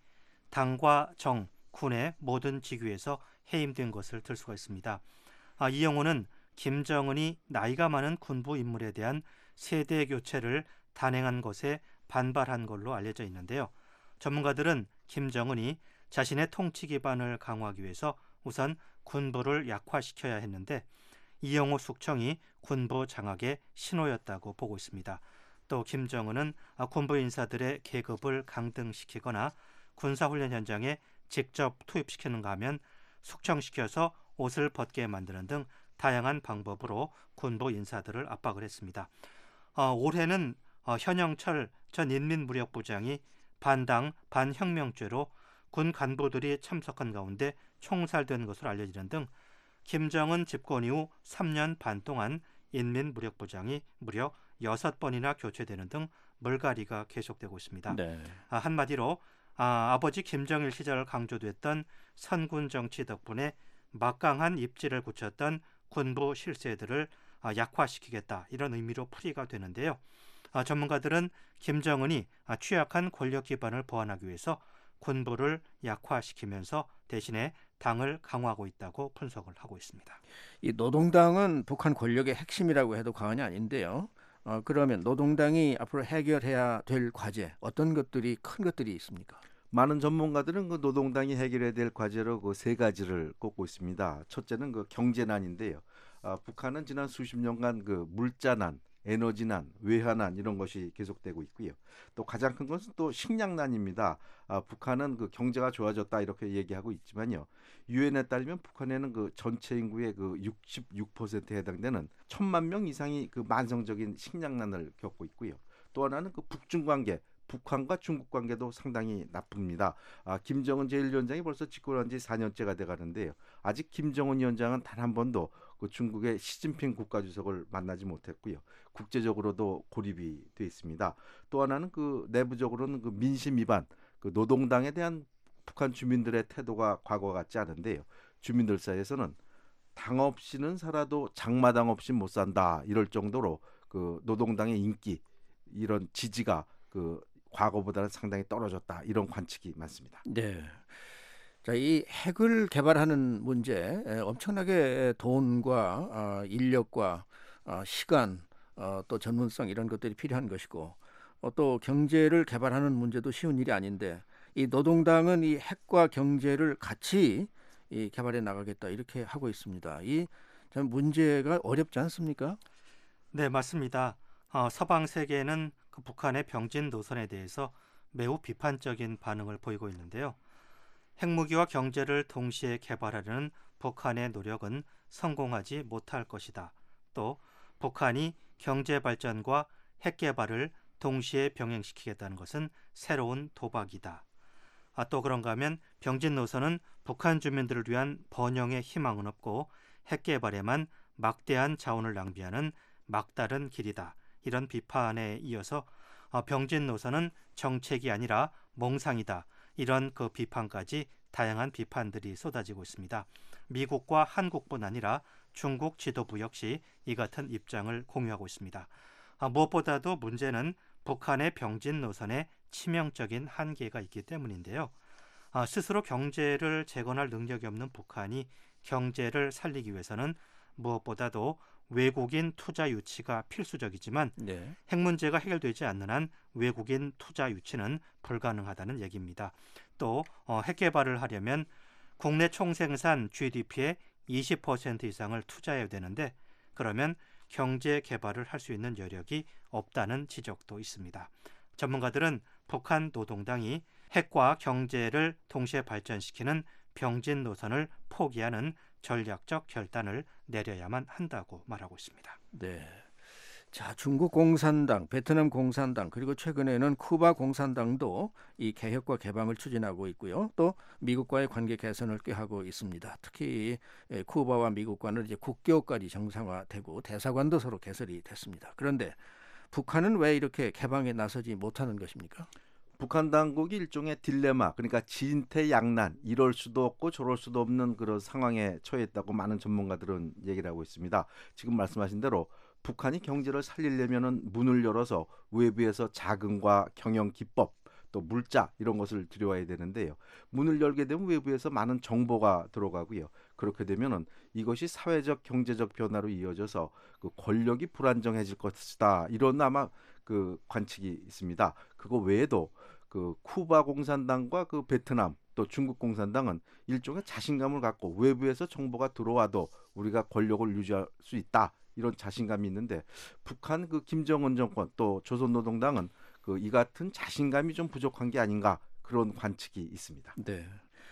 당과 정, 군의 모든 직위에서 해임된 것을 들 수가 있습니다. 이영호는 김정은이 나이가 많은 군부 인물에 대한 세대 교체를 단행한 것에 반발한 걸로 알려져 있는데요. 전문가들은 김정은이 자신의 통치 기반을 강화하기 위해서 우선 군부를 약화시켜야 했는데 이영호 숙청이 군부 장악의 신호였다고 보고 있습니다. 또 김정은은 군부 인사들의 계급을 강등시키거나 군사훈련 현장에 직접 투입시키는가 하면 숙청시켜서 옷을 벗게 만드는 등 다양한 방법으로 군부 인사들을 압박을 했습니다. 올해는 현영철 전 인민무력부장이 반당 반혁명죄로 군 간부들이 참석한 가운데 총살된 것으로 알려지는 등 김정은 집권 이후 3년 반 동안 인민무력부장이 무려 6번이나 교체되는 등 물갈이가 계속되고 있습니다. 네. 한마디로 아버지 김정일 시절 강조됐던 선군 정치 덕분에 막강한 입지를 굳혔던 군부 실세들을 약화시키겠다 이런 의미로 풀이가 되는데요. 전문가들은 김정은이 취약한 권력 기반을 보완하기 위해서 군부를 약화시키면서 대신에 당을 강화하고 있다고 분석을 하고 있습니다. 이 노동당은 북한 권력의 핵심이라고 해도 과언이 아닌데요. 그러면 노동당이 앞으로 해결해야 될 과제 어떤 것들이 큰 것들이 있습니까? 많은 전문가들은 그 노동당이 해결해야 될 과제로 그 세 가지를 꼽고 있습니다. 첫째는 그 경제난인데요. 북한은 지난 수십 년간 그 물자난, 에너지난, 외환난 이런 것이 계속되고 있고요. 또 가장 큰 것은 또 식량난입니다. 북한은 그 경제가 좋아졌다 이렇게 얘기하고 있지만요. 유엔에 따르면 북한에는 그 전체 인구의 그 66%에 해당되는 1,000만 명 이상이 그 만성적인 식량난을 겪고 있고요. 또 하나는 그 북중 관계, 북한과 중국 관계도 상당히 나쁩니다. 김정은 제1위원장이 벌써 집권한 지 4년째가 돼가는데요. 아직 김정은 위원장은 단 한 번도 그 중국의 시진핑 국가주석을 만나지 못했고요. 국제적으로도 고립이 돼 있습니다. 또 하나는 그 내부적으로는 그 민심 위반, 그 노동당에 대한 북한 주민들의 태도가 과거와 같지 않은데요. 주민들 사이에서는 당 없이는 살아도 장마당 없이 못 산다 이럴 정도로 그 노동당의 인기, 이런 지지가 그 과거보다는 상당히 떨어졌다 이런 관측이 많습니다. 네. 자, 이 핵을 개발하는 문제 엄청나게 돈과 인력과 시간 또 전문성 이런 것들이 필요한 것이고 또 경제를 개발하는 문제도 쉬운 일이 아닌데 이 노동당은 이 핵과 경제를 같이 이 개발해 나가겠다 이렇게 하고 있습니다. 이 참 문제가 어렵지 않습니까? 네, 맞습니다. 서방 세계는 그 북한의 병진 노선에 대해서 매우 비판적인 반응을 보이고 있는데요. 핵무기와 경제를 동시에 개발하려는 북한의 노력은 성공하지 못할 것이다. 또 북한이 경제 발전과 핵 개발을 동시에 병행시키겠다는 것은 새로운 도박이다. 또 그런가 하면 병진 노선은 북한 주민들을 위한 번영의 희망은 없고 핵 개발에만 막대한 자원을 낭비하는 막다른 길이다. 이런 비판에 이어서 병진 노선은 정책이 아니라 몽상이다. 이런 그 비판까지 다양한 비판들이 쏟아지고 있습니다. 미국과 한국뿐 아니라 중국 지도부 역시 이 같은 입장을 공유하고 있습니다. 무엇보다도 문제는 북한의 병진 노선에 치명적인 한계가 있기 때문인데요. 스스로 경제를 재건할 능력이 없는 북한이 경제를 살리기 위해서는 무엇보다도 외국인 투자 유치가 필수적이지만 네. 핵 문제가 해결되지 않는 한 외국인 투자 유치는 불가능하다는 얘기입니다. 또 핵 개발을 하려면 국내 총생산 GDP의 20% 이상을 투자해야 되는데 그러면 경제 개발을 할 수 있는 여력이 없다는 지적도 있습니다. 전문가들은 북한 노동당이 핵과 경제를 동시에 발전시키는 병진 노선을 포기하는 전략적 결단을 내려야만 한다고 말하고 있습니다. 네. 자, 중국 공산당, 베트남 공산당, 그리고 최근에는 쿠바 공산당도 이 개혁과 개방을 추진하고 있고요. 또 미국과의 관계 개선을 꾀하고 있습니다. 특히 쿠바와 미국과는 이제 국교까지 정상화되고 대사관도 서로 개설이 됐습니다. 그런데 북한은 왜 이렇게 개방에 나서지 못하는 것입니까? 북한 당국이 일종의 딜레마, 그러니까 진퇴양난, 이럴 수도 없고 저럴 수도 없는 그런 상황에 처했다고 많은 전문가들은 얘기를 하고 있습니다. 지금 말씀하신 대로 북한이 경제를 살리려면은 문을 열어서 외부에서 자금과 경영 기법, 또 물자 이런 것을 들여와야 되는데요. 문을 열게 되면 외부에서 많은 정보가 들어가고요. 그렇게 되면은 이것이 사회적 경제적 변화로 이어져서 그 권력이 불안정해질 것이다. 이런 아마 그 관측이 있습니다. 그거 외에도 그 쿠바 공산당과 그 베트남 또 중국 공산당은 일종의 자신감을 갖고 외부에서 정보가 들어와도 우리가 권력을 유지할 수 있다. 이런 자신감이 있는데 북한 그 김정은 정권 또 조선노동당은 그 이 같은 자신감이 좀 부족한 게 아닌가 그런 관측이 있습니다. 네.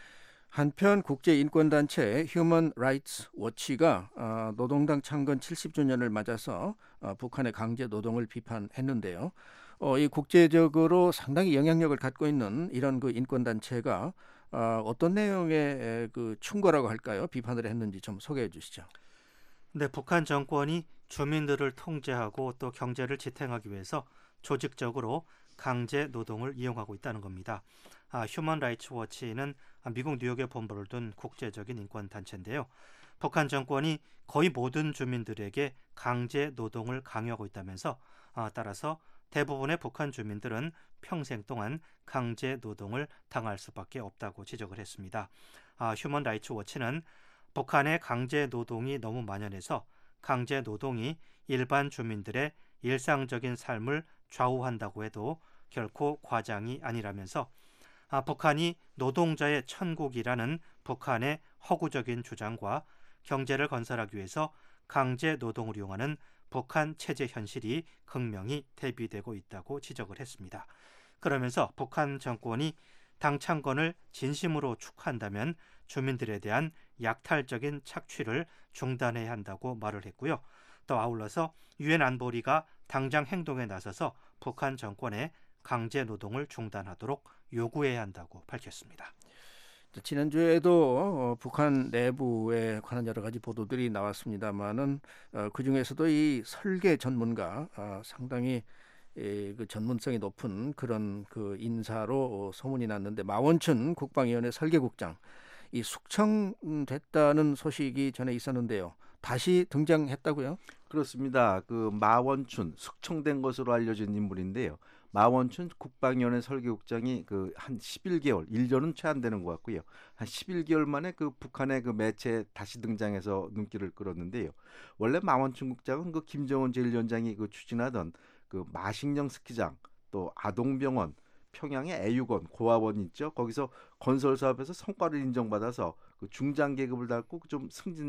한편 국제인권단체 휴먼 라이츠 워치가 노동당 창건 70주년을 맞아서 북한의 강제 노동을 비판했는데요. 이 국제적으로 상당히 영향력을 갖고 있는 이런 그 인권단체가 어떤 내용의 그 충고라고 할까요? 비판을 했는지 좀 소개해 주시죠. 네, 북한 정권이 주민들을 통제하고 또 경제를 지탱하기 위해서 조직적으로 강제 노동을 이용하고 있다는 겁니다. 휴먼 라이츠 워치는 미국 뉴욕에 본부를 둔 국제적인 인권단체인데요. 북한 정권이 거의 모든 주민들에게 강제 노동을 강요하고 있다면서 따라서 대부분의 북한 주민들은 평생 동안 강제 노동을 당할 수밖에 없다고 지적을 했습니다. 휴먼 라이츠 워치는 북한의 강제 노동이 너무 만연해서 강제 노동이 일반 주민들의 일상적인 삶을 좌우한다고 해도 결코 과장이 아니라면서 북한이 노동자의 천국이라는 북한의 허구적인 주장과 경제를 건설하기 위해서 강제 노동을 이용하는 북한 체제 현실이 극명히 대비되고 있다고 지적을 했습니다. 그러면서 북한 정권이 당 창건을 진심으로 축하한다면 주민들에 대한 약탈적인 착취를 중단해야 한다고 말을 했고요. 또 아울러서 유엔 안보리가 당장 행동에 나서서 북한 정권의 강제 노동을 중단하도록 요구해야 한다고 밝혔습니다. 지난주에도 북한 내부에 관한 여러 가지 보도들이 나왔습니다만은 그중에서도 이 설계 전문가 상당히 그 전문성이 높은 그런 그 인사로 소문이 났는데 마원춘 국방위원회 설계국장 이 숙청됐다는 소식이 전에 있었는데요. 다시 등장했다고요? 그렇습니다. 그 마원춘 숙청된 것으로 알려진 인물인데요. 마원춘 국방위원회 설계국장이 그 한 11개월, 1년은 채 안 되는 것 같고요. 한 11개월 만에 그 북한의 그 매체에 다시 등장해서 눈길을 끌었는데요. 원래 마원춘 국장은 그 김정은 제1위원장이 그 추진하던 그 마식령 스키장, 또 아동병원, 평양의 애육원, 고아원 있죠. 거기서 건설 사업에서 성과를 인정받아서 그 중장 계급을 달고 좀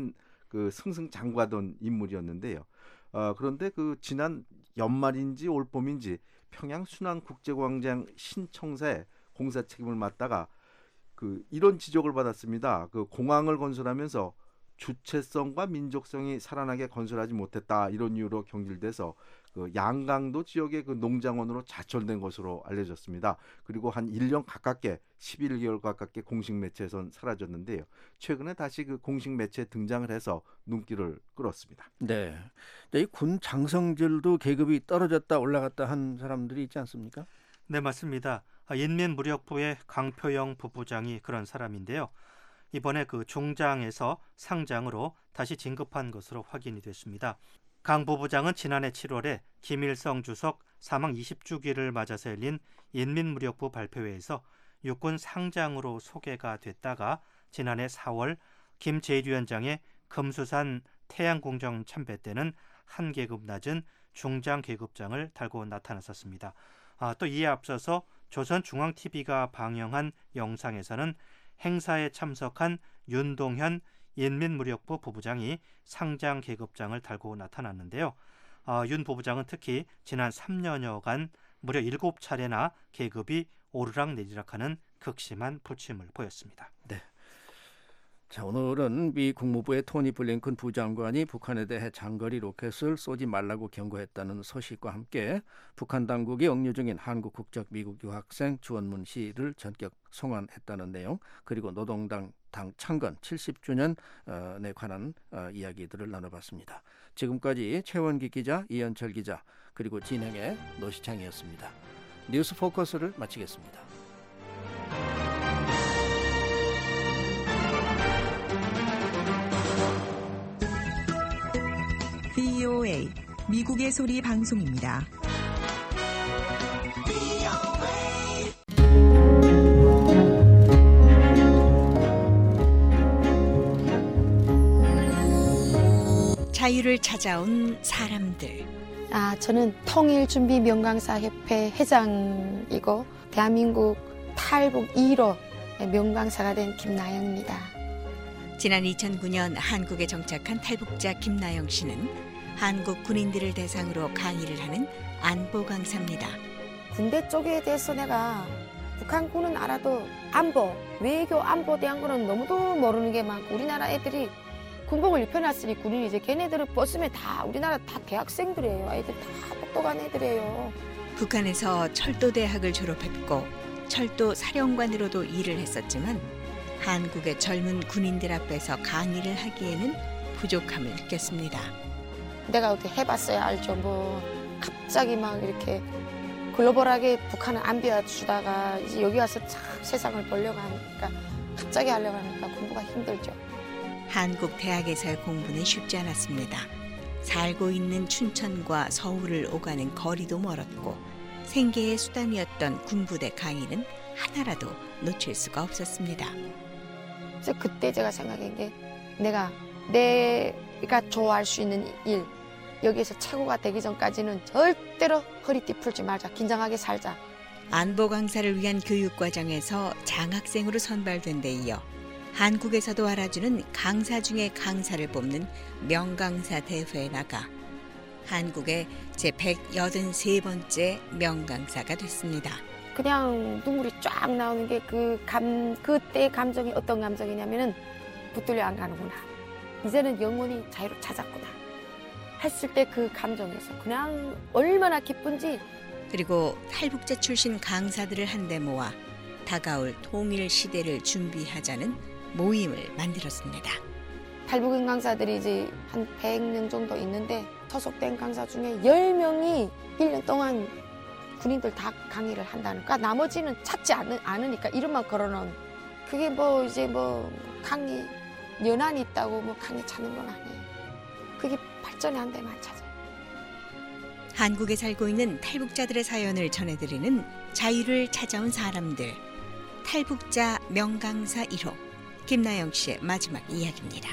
승승장구하던 인물이었는데요. 그런데 그 지난 연말인지 올봄인지 평양 순환국제광장 신청사에 공사 책임을 맡다가 그 이런 지적을 받았습니다. 그 공항을 건설하면서 주체성과 민족성이 살아나게 건설하지 못했다, 이런 이유로 경질돼서 그 양강도 지역의 그 농장원으로 자철된 것으로 알려졌습니다. 그리고 한 1년 가깝게 11개월 가깝게 공식 매체에선 사라졌는데요. 최근에 다시 그 공식 매체에 등장을 해서 눈길을 끌었습니다. 네, 이 군 장성들도 계급이 떨어졌다 올라갔다 한 사람들이 있지 않습니까? 네, 맞습니다. 인민무력부의 강표영 부부장이 그런 사람인데요. 이번에 그 중장에서 상장으로 다시 진급한 것으로 확인이 됐습니다. 강 부부장은 지난해 7월에 김일성 주석 사망 20주기를 맞아서 열린 인민무력부 발표회에서 육군 상장으로 소개가 됐다가 지난해 4월 김 제1위원장의 금수산 태양공정 참배 때는 한 계급 낮은 중장 계급장을 달고 나타났었습니다. 또 이에 앞서서 조선중앙TV가 방영한 영상에서는 행사에 참석한 윤동현 인민무력부 부부장이 상장 계급장을 달고 나타났는데요. 윤 부부장은 특히 지난 3년여간 무려 7차례나 계급이 오르락내리락하는 극심한 부침을 보였습니다. 네. 자, 오늘은 미 국무부의 토니 블링컨 부장관이 북한에 대해 장거리 로켓을 쏘지 말라고 경고했다는 소식과 함께 북한 당국이 억류 중인 한국 국적 미국 유학생 주원문 씨를 전격 송환했다는 내용, 그리고 노동당 당 창건 70주년에 관한 이야기들을 나눠봤습니다. 지금까지 최원기 기자, 이현철 기자, 그리고 진행의 노시창이었습니다. 뉴스 포커스를 마치겠습니다. VOA 미국의 소리 방송입니다. 자유를 찾아온 사람들. 저는 통일준비 명강사협회 회장이고 대한민국 탈북 1호 명강사가 된 김나영입니다. 지난 2009년 한국에 정착한 탈북자 김나영 씨는 한국 군인들을 대상으로 강의를 하는 안보 강사입니다. 군대 쪽에 대해서 내가 북한군은 알아도 안보, 외교 안보에 대한 거는 너무도 모르는 게 많고, 우리나라 애들이 군복을 입혀놨으니 군인이 이제 걔네들을 벗으면 다 우리나라 다 대학생들이에요. 아이들 다 똑똑한 애들이에요. 북한에서 철도대학을 졸업했고 철도 사령관으로도 일을 했었지만 한국의 젊은 군인들 앞에서 강의를 하기에는 부족함을 느꼈습니다. 내가 어떻게 해봤어야 알죠. 갑자기 막 이렇게 글로벌하게 북한을 안 비워주다가 이제 여기 와서 참 세상을 보려고 하니까, 갑자기 하려고 하니까 공부가 힘들죠. 한국 대학에서의 공부는 쉽지 않았습니다. 살고 있는 춘천과 서울을 오가는 거리도 멀었고 생계의 수단이었던 군부대 강의는 하나라도 놓칠 수가 없었습니다. 그때 제가 생각한 게, 내가 좋아할 수 있는 일, 여기에서 최고가 되기 전까지는 절대로 허리띠 풀지 말자, 긴장하게 살자. 안보 강사를 위한 교육과정에서 장학생으로 선발된 데 이어 한국에서도 알아주는 강사 중에 강사를 뽑는 명강사 대회에 나가 한국의 제183번째 명강사가 됐습니다. 그냥 눈물이 쫙 나오는 게 그때 감정이 어떤 감정이냐면은 붙들려 안 가는구나. 이제는 영원히 자유를 찾았구나. 했을 때 그 감정에서 그냥 얼마나 기쁜지. 그리고 탈북자 출신 강사들을 한데 모아 다가올 통일 시대를 준비하자는 모임을 만들었습니다. 탈북인 강사들이 이제 한 100명 정도 있는데 소속된 강사 중에 10명이 1년 동안 군인들 다 강의를 한다니까 나머지는 찾지 않으니까 이름만 걸어놓은 그게 뭐 이제 뭐 강의 연한이 있다고 뭐 강의 찾는 건 아니에요. 그게 발전이 안 되면 안 찾아요. 한국에 살고 있는 탈북자들의 사연을 전해드리는 자유를 찾아온 사람들. 탈북자 명강사 1호 김나영 씨의 마지막 이야기입니다.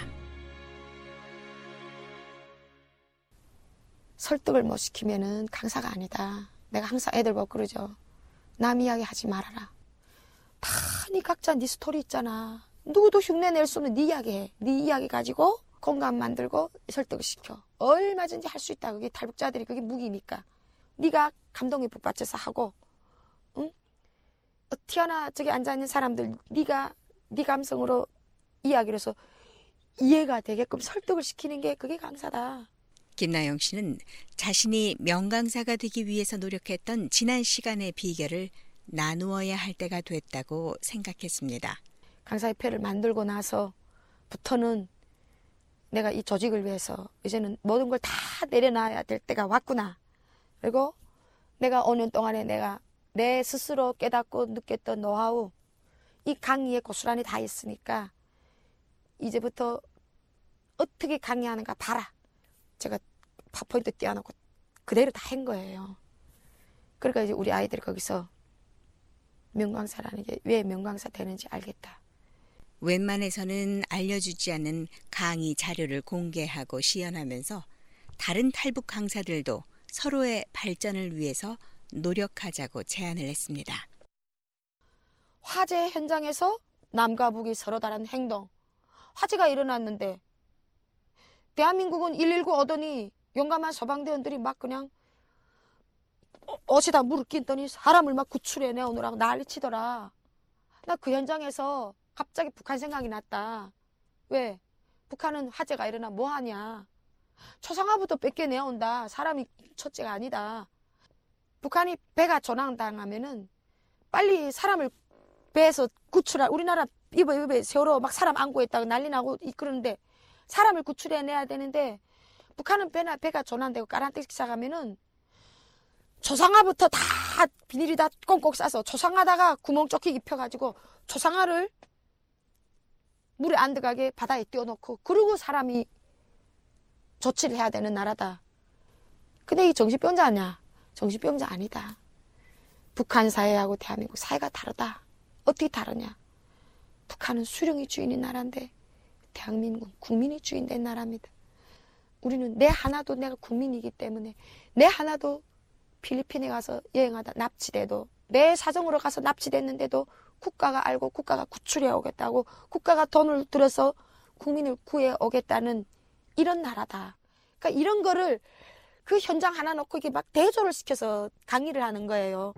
설득을 못 시키면은 강사가 아니다. 내가 항상 애들 보고 그러죠. 남 이야기 하지 말아라. 다 네 각자 네 스토리 있잖아. 누구도 흉내 낼 수 없는 네 이야기 해. 네 이야기 가지고 공감 만들고 설득을 시켜. 얼마든지 할 수 있다. 그게 탈북자들이 그게 무기니까. 네가 감동에 북받쳐서 하고, 응? 튀어나 저기 앉아있는 사람들 네가 네 감성으로 이야기를 해서 이해가 되게끔 설득을 시키는 게 그게 강사다. 김나영 씨는 자신이 명강사가 되기 위해서 노력했던 지난 시간의 비결을 나누어야 할 때가 됐다고 생각했습니다. 강사협회를 만들고 나서부터는 내가 이 조직을 위해서 이제는 모든 걸 다 내려놔야 될 때가 왔구나. 그리고 내가 5년 동안에 내가 내 스스로 깨닫고 느꼈던 노하우, 이 강의에 고스란히 다 있으니까 이제부터 어떻게 강의하는가 봐라. 제가 파워포인트 띄워놓고 그대로 다 한 거예요. 그러니까 이제 우리 아이들이 거기서 명강사라는 게 왜 명강사 되는지 알겠다. 웬만해서는 알려주지 않는 강의 자료를 공개하고 시연하면서 다른 탈북 강사들도 서로의 발전을 위해서 노력하자고 제안을 했습니다. 화재 현장에서 남과 북이 서로 다른 행동. 화재가 일어났는데 대한민국은 119 오더니 용감한 소방대원들이 막 그냥 옷에다 물을 끼더니 사람을 막 구출해내 오느라고 난리치더라. 나 그 현장에서 갑자기 북한 생각이 났다. 왜? 북한은 화재가 일어나 뭐하냐. 초상화부터 뺏겨내온다. 사람이 첫째가 아니다. 북한이 배가 조난당하면은 빨리 사람을 배에서 구출할, 우리나라 이번 세월호 막 사람 안고 있다고 난리 나고 그러는데 사람을 구출해내야 되는데 북한은 배가 조난되고 가라앉기 시작하면은 초상화부터 다 비닐이 다 꽁꽁 싸서 초상화다가 구멍 쫓기 입혀가지고 초상화를 물에 안 들어가게 바다에 띄워놓고 그러고 사람이 조치를 해야 되는 나라다. 근데 이 정신병자 아니야? 정신병자 아니다. 북한 사회하고 대한민국 사회가 다르다. 어떻게 다르냐? 북한은 수령이 주인인 나라인데 대한민국은 국민이 주인된 나라입니다. 우리는 내 하나도 내가 국민이기 때문에 내 하나도 필리핀에 가서 여행하다 납치돼도 내 사정으로 가서 납치됐는데도 국가가 알고 국가가 구출해 오겠다고 국가가 돈을 들여서 국민을 구해 오겠다는 이런 나라다. 그러니까 이런 거를 그 현장 하나 놓고 이게 막 대조를 시켜서 강의를 하는 거예요.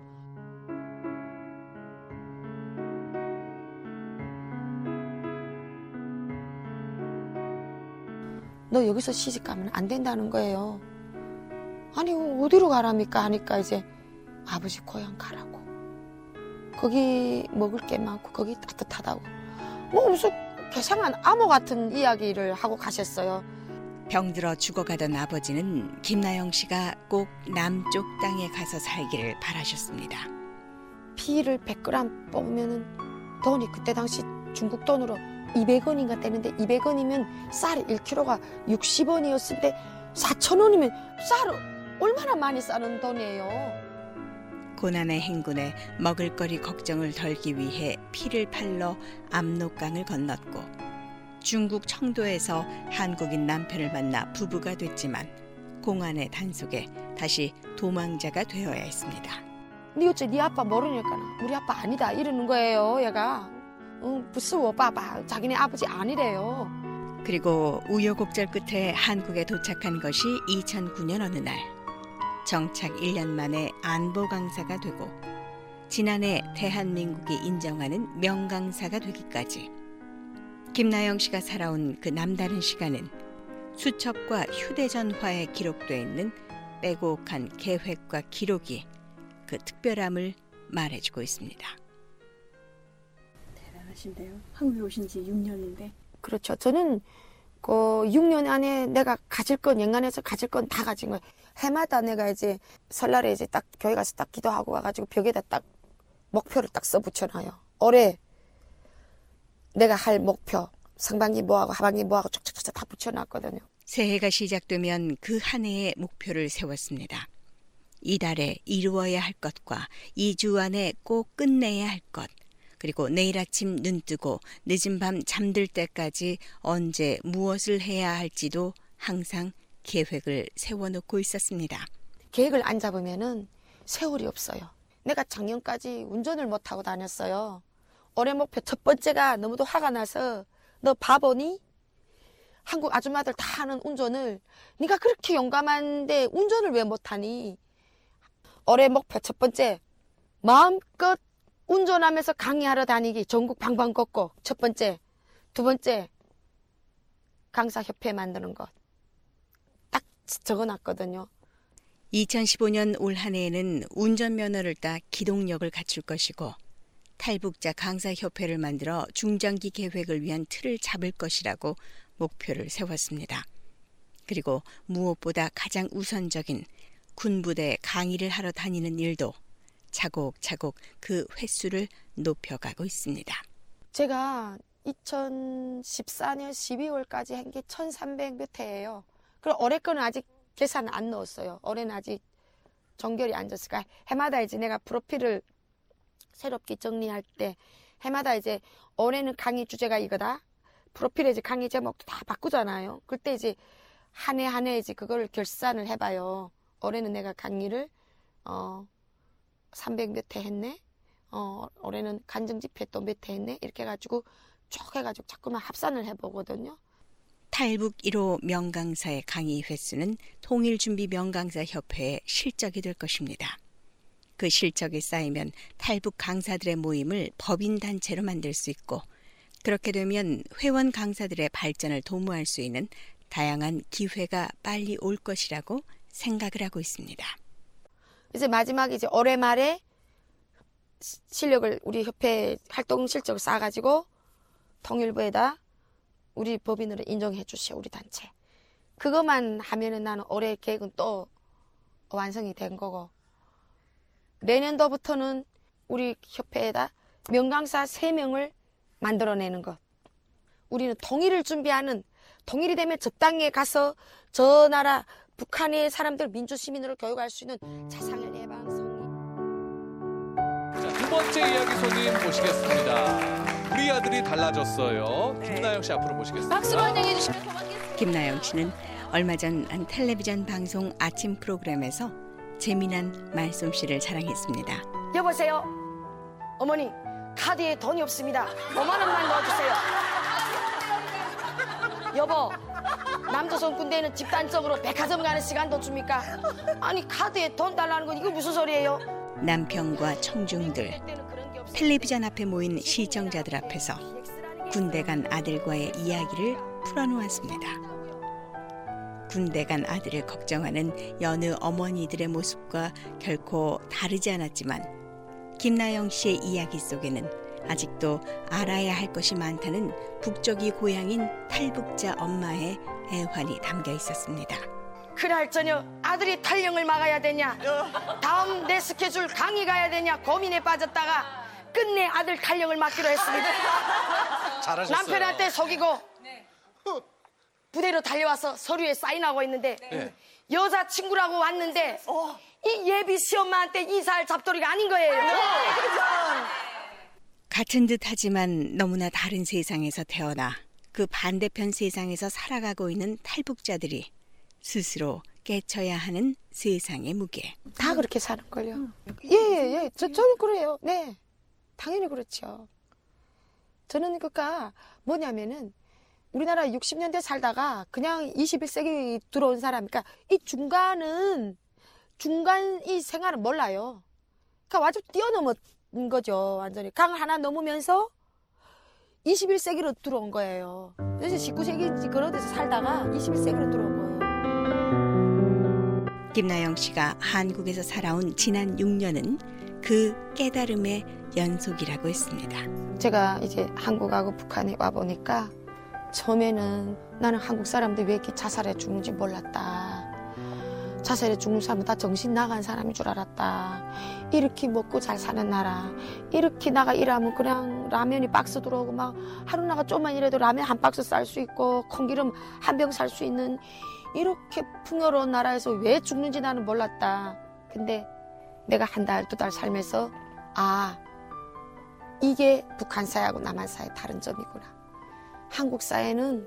너 여기서 시집 가면 안 된다는 거예요. 아니 어디로 가랍니까 하니까 이제 아버지 고향 가라고. 거기 먹을 게 많고 거기 따뜻하다고. 뭐 무슨 괴상한 암호 같은 이야기를 하고 가셨어요. 병들어 죽어가던 아버지는 김나영 씨가 꼭 남쪽 땅에 가서 살기를 바라셨습니다. 피를 100g 뽑으면은 돈이 그때 당시 중국 돈으로 200원인가 되는데 200원이면 쌀 1kg가 60원이었을 때 4,000원이면 쌀을 얼마나 많이 싸는 돈이에요. 고난의 행군에 먹을거리 걱정을 덜기 위해 피를 팔러 압록강을 건넜고 중국 청도에서 한국인 남편을 만나 부부가 됐지만 공안의 단속에 다시 도망자가 되어야 했습니다. 네 어째 네 아빠 모르니까 우리 아빠 아니다 이러는 거예요. 얘가 不是我爸爸 자기네 아버지 아니래요. 그리고 우여곡절 끝에 한국에 도착한 것이 2009년 어느 날 정착 1년 만에 안보 강사가 되고 지난해 대한민국이 인정하는 명강사가 되기까지 김나영 씨가 살아온 그 남다른 시간은 수첩과 휴대전화에 기록되어 있는 빼곡한 계획과 기록이 그 특별함을 말해주고 있습니다. 대단하신데요. 한국에 오신 지 6년인데. 그렇죠. 저는 그 6년 안에 내가 가질 건, 연간해서 가질 건 다 가진 거예요. 해마다 내가 이제 설날에 이제 딱 교회 가서 딱 기도하고 와가지고 벽에다 딱 목표를 딱 써붙여놔요. 올해 내가 할 목표, 상반기 뭐하고 하반기 뭐하고 쫙쫙쫙 다 붙여놨거든요. 새해가 시작되면 그 한 해의 목표를 세웠습니다. 이달에 이루어야 할 것과 2주 안에 꼭 끝내야 할 것, 그리고 내일 아침 눈 뜨고 늦은 밤 잠들 때까지 언제 무엇을 해야 할지도 항상 계획을 세워놓고 있었습니다. 계획을 안 잡으면은 세월이 없어요. 내가 작년까지 운전을 못하고 다녔어요. 올해 목표 첫 번째가 너무도 화가 나서 너 바보니? 한국 아줌마들 다 하는 운전을 네가 그렇게 용감한데 운전을 왜 못하니? 올해 목표 첫 번째, 마음껏 운전하면서 강의하러 다니기, 전국 방방 걷고. 첫 번째. 두 번째, 강사협회 만드는 것. 딱 적어놨거든요. 2015년 올 한 해에는 운전면허를 따 기동력을 갖출 것이고 탈북자 강사협회를 만들어 중장기 계획을 위한 틀을 잡을 것이라고 목표를 세웠습니다. 그리고 무엇보다 가장 우선적인 군부대 강의를 하러 다니는 일도 차곡차곡 그 횟수를 높여가고 있습니다. 제가 2014년 12월까지 한 게 1,300몇 회예요. 그리고 올해 거는 아직 계산 안 넣었어요. 올해는 아직 정결이 안 졌을까. 해마다 이제 내가 프로필을 새롭게 정리할 때 해마다 이제 올해는 강의 주제가 이거다. 프로필에 이제 강의 제목도 다 바꾸잖아요. 그때 이제 한 해 한 해 이제 그걸 결산을 해봐요. 올해는 내가 강의를 300몇 회 했네. 올해는 간증 집회 또 몇 회 했네. 이렇게 해가지고 쭉 해가지고 자꾸만 합산을 해보거든요. 탈북 1호 명강사의 강의 횟수는 통일준비 명강사협회의 실적이 될 것입니다. 그 실적이 쌓이면 탈북 강사들의 모임을 법인단체로 만들 수 있고 그렇게 되면 회원 강사들의 발전을 도모할 수 있는 다양한 기회가 빨리 올 것이라고 생각을 하고 있습니다. 이제 마지막에 이제 올해 말에 실력을 우리 협회 활동 실적을 쌓아가지고 통일부에다 우리 법인으로 인정해 주시오, 우리 단체. 그것만 하면은 나는 올해 계획은 또 완성이 된 거고 내년도부터는 우리 협회에다 명강사 3명을 만들어내는 것. 우리는 통일을 준비하는, 통일이 되면 적당히 가서 저 나라 북한의 사람들 민주시민으로 교육할 수 있는 자상한 예방성. 자, 두 번째 이야기 손님 모시겠습니다. 우리 아들이 달라졌어요. 김나영 씨 앞으로 모시겠습니다. 박수로 환영해 주시면 고맙겠습니다. 김나영 씨는 얼마 전 한 텔레비전 방송 아침 프로그램에서 재미난 말솜씨를 자랑했습니다. 여보세요? 어머니, 카드에 돈이 없습니다. 5만 원만 넣어주세요. 여보, 남조선 군대에는 집단적으로 백화점 가는 시간도 줍니까? 아니, 카드에 돈 달라는 건 이거 무슨 소리예요? 남편과 청중들, 텔레비전 앞에 모인 시청자들 앞에서 군대 간 아들과의 이야기를 풀어놓았습니다. 군대 간 아들을 걱정하는 여느 어머니들의 모습과 결코 다르지 않았지만 김나영 씨의 이야기 속에는 아직도 알아야 할 것이 많다는 북쪽이 고향인 탈북자 엄마의 애환이 담겨 있었습니다. 그날 저녁 아들이 탈영을 막아야 되냐, 다음 내 스케줄 강의 가야 되냐 고민에 빠졌다가 끝내 아들 탈영을 막기로 했습니다. 잘하셨어요. 남편한테 속이고 부대로 달려와서 서류에 사인하고 있는데 여자친구라고 왔는데 이 예비 시엄마한테 이사할 잡돌이가 아닌 거예요. 같은 듯 하지만 너무나 다른 세상에서 태어나 그 반대편 세상에서 살아가고 있는 탈북자들이 스스로 깨쳐야 하는 세상의 무게. 다 그렇게 사는걸요. 예. 저는 그래요. 네. 당연히 그렇죠. 저는 그니까 뭐냐면은 우리나라 60년대 살다가 그냥 21세기 들어온 사람, 그러니까 이 중간 이 생활은 몰라요. 그러니까 완전 뛰어넘은 거죠. 완전히 강 하나 넘으면서 21세기로 들어온 거예요. 그래서 19세기 그런 데서 살다가 21세기로 들어온 거예요. 김나영 씨가 한국에서 살아온 지난 6년은 그 깨달음의 연속이라고 했습니다. 제가 이제 한국하고 북한에 와보니까 처음에는 나는 한국 사람들이 왜 이렇게 자살해 죽는지 몰랐다. 자살해 죽는 사람은 다 정신 나간 사람인 줄 알았다. 이렇게 먹고 잘 사는 나라, 이렇게 나가 일하면 그냥 라면이 박스 들어오고 막 하루 나가 좀만 일해도 라면 한 박스 쌀 수 있고 콩기름 한 병 살 수 있는 이렇게 풍요로운 나라에서 왜 죽는지 나는 몰랐다. 근데 내가 한 달, 두 달 살면서 아, 이게 북한 사회하고 남한 사회의 다른 점이구나. 한국 사회는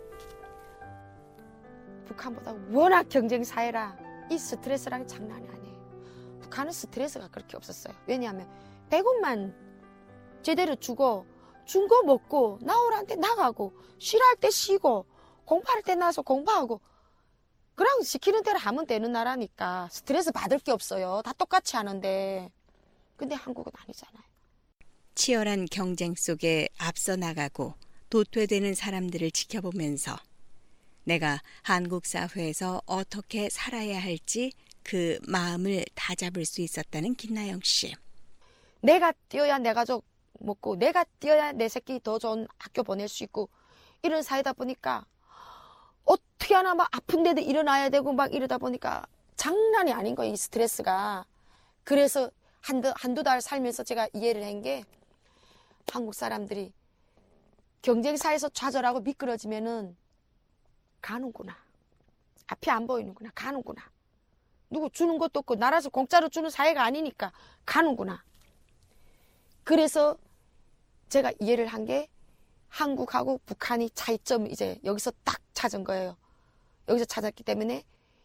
북한보다 워낙 경쟁 사회라 이 스트레스랑 장난이 아니에요. 북한은 스트레스가 그렇게 없었어요. 왜냐하면 100원만 제대로 주고 준 거 먹고 나오랄 때 나가고 쉬랄 때 쉬고 공부할 때 나와서 공부하고 그냥 시키는 대로 하면 되는 나라니까 스트레스 받을 게 없어요. 다 똑같이 하는데. 근데 한국은 아니잖아요. 치열한 경쟁 속에 앞서 나가고 도태되는 사람들을 지켜보면서 내가 한국 사회에서 어떻게 살아야 할지 그 마음을 다잡을 수 있었다는 김나영 씨. 내가 뛰어야 내 가족 먹고 내가 뛰어야 내 새끼 더 좋은 학교 보낼 수 있고 이런 사회다 보니까 어떻게 하나 막 아픈 데도 일어나야 되고 막 이러다 보니까 장난이 아닌 거예요, 이 스트레스가. 그래서 한두 달 살면서 제가 이해를 한 게 한국 사람들이 경쟁사에서 좌절하고 미끄러지면은 가는구나. 앞이 안 보이는구나. 가는구나. 누구 주는 것도 없고 나라에서 공짜로 주는 사회가 아니니까 가는구나. 그래서 제가 이해를 한 게 한국하고 북한이 차이점 이제 여기서 딱 찾은 거예요. 여기서 찾았기 때문에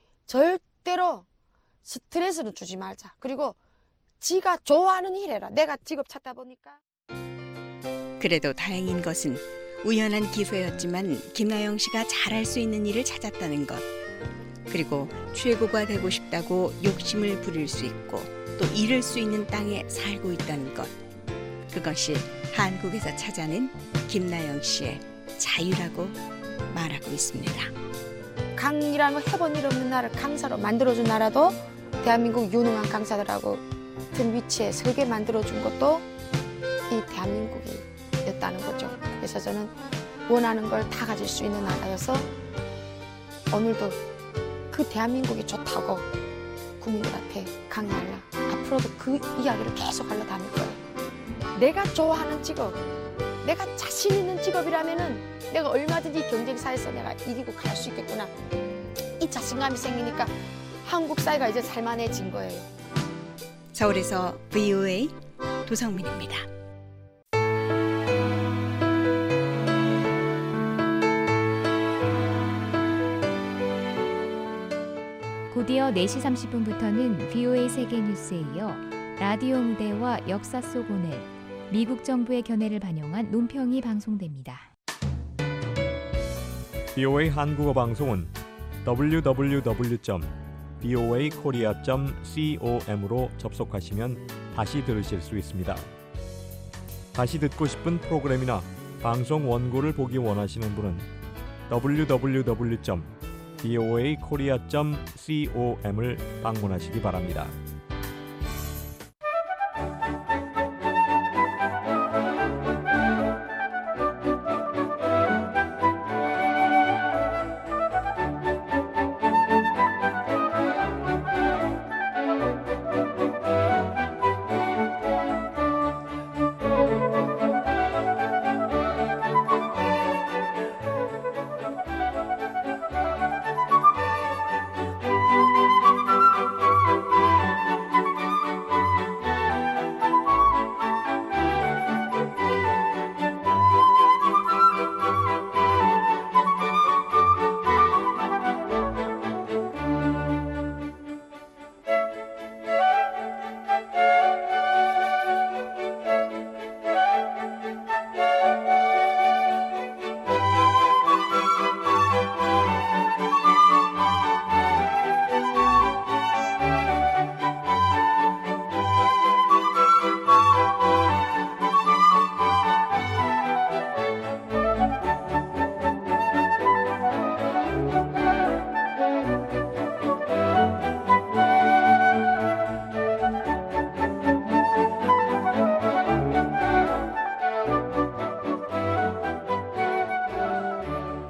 절대로 스트레스는 주지 말자. 그리고 지가 좋아하는 일 해라. 내가 직업 찾다 보니까. 그래도 다행인 것은 우연한 기회였지만 김나영 씨가 잘할 수 있는 일을 찾았다는 것. 그리고 최고가 되고 싶다고 욕심을 부릴 수 있고 또 이룰 수 있는 땅에 살고 있다는 것. 그것이 한국에서 찾아낸 김나영 씨의 자유라고 말하고 있습니다. 강이라는 거 해본 일 없는 나라를 강사로 만들어준 나라도 대한민국 유능한 강사들하고 같은 위치에 서게 만들어준 것도 이 대한민국이었다는 거죠. 그래서 저는 원하는 걸 다 가질 수 있는 나라여서 오늘도 그 대한민국이 좋다고 국민들 앞에 강의하려 앞으로도 그 이야기를 계속 하려 다닐 거예요. 내가 좋아하는 직업, 내가 자신 있는 직업이라면은 내가 얼마든지 경쟁사에서 내가 이기고 갈 수 있겠구나. 이 자신감이 생기니까 한국 사회가 이제 살만해진 거예요. 서울에서 VOA 도성민입니다. 곧이어 4시 30분부터는 VOA 세계뉴스에 이어 라디오 무대와 역사 속 오늘, 미국 정부의 견해를 반영한 논평이 방송됩니다. VOA 한국어 방송은 www.voakorea.com으로 접속하시면 다시 들으실 수 있습니다. 다시 듣고 싶은 프로그램이나 방송 원고를 보기 원하시는 분은 www.voakorea.com을 방문하시기 바랍니다.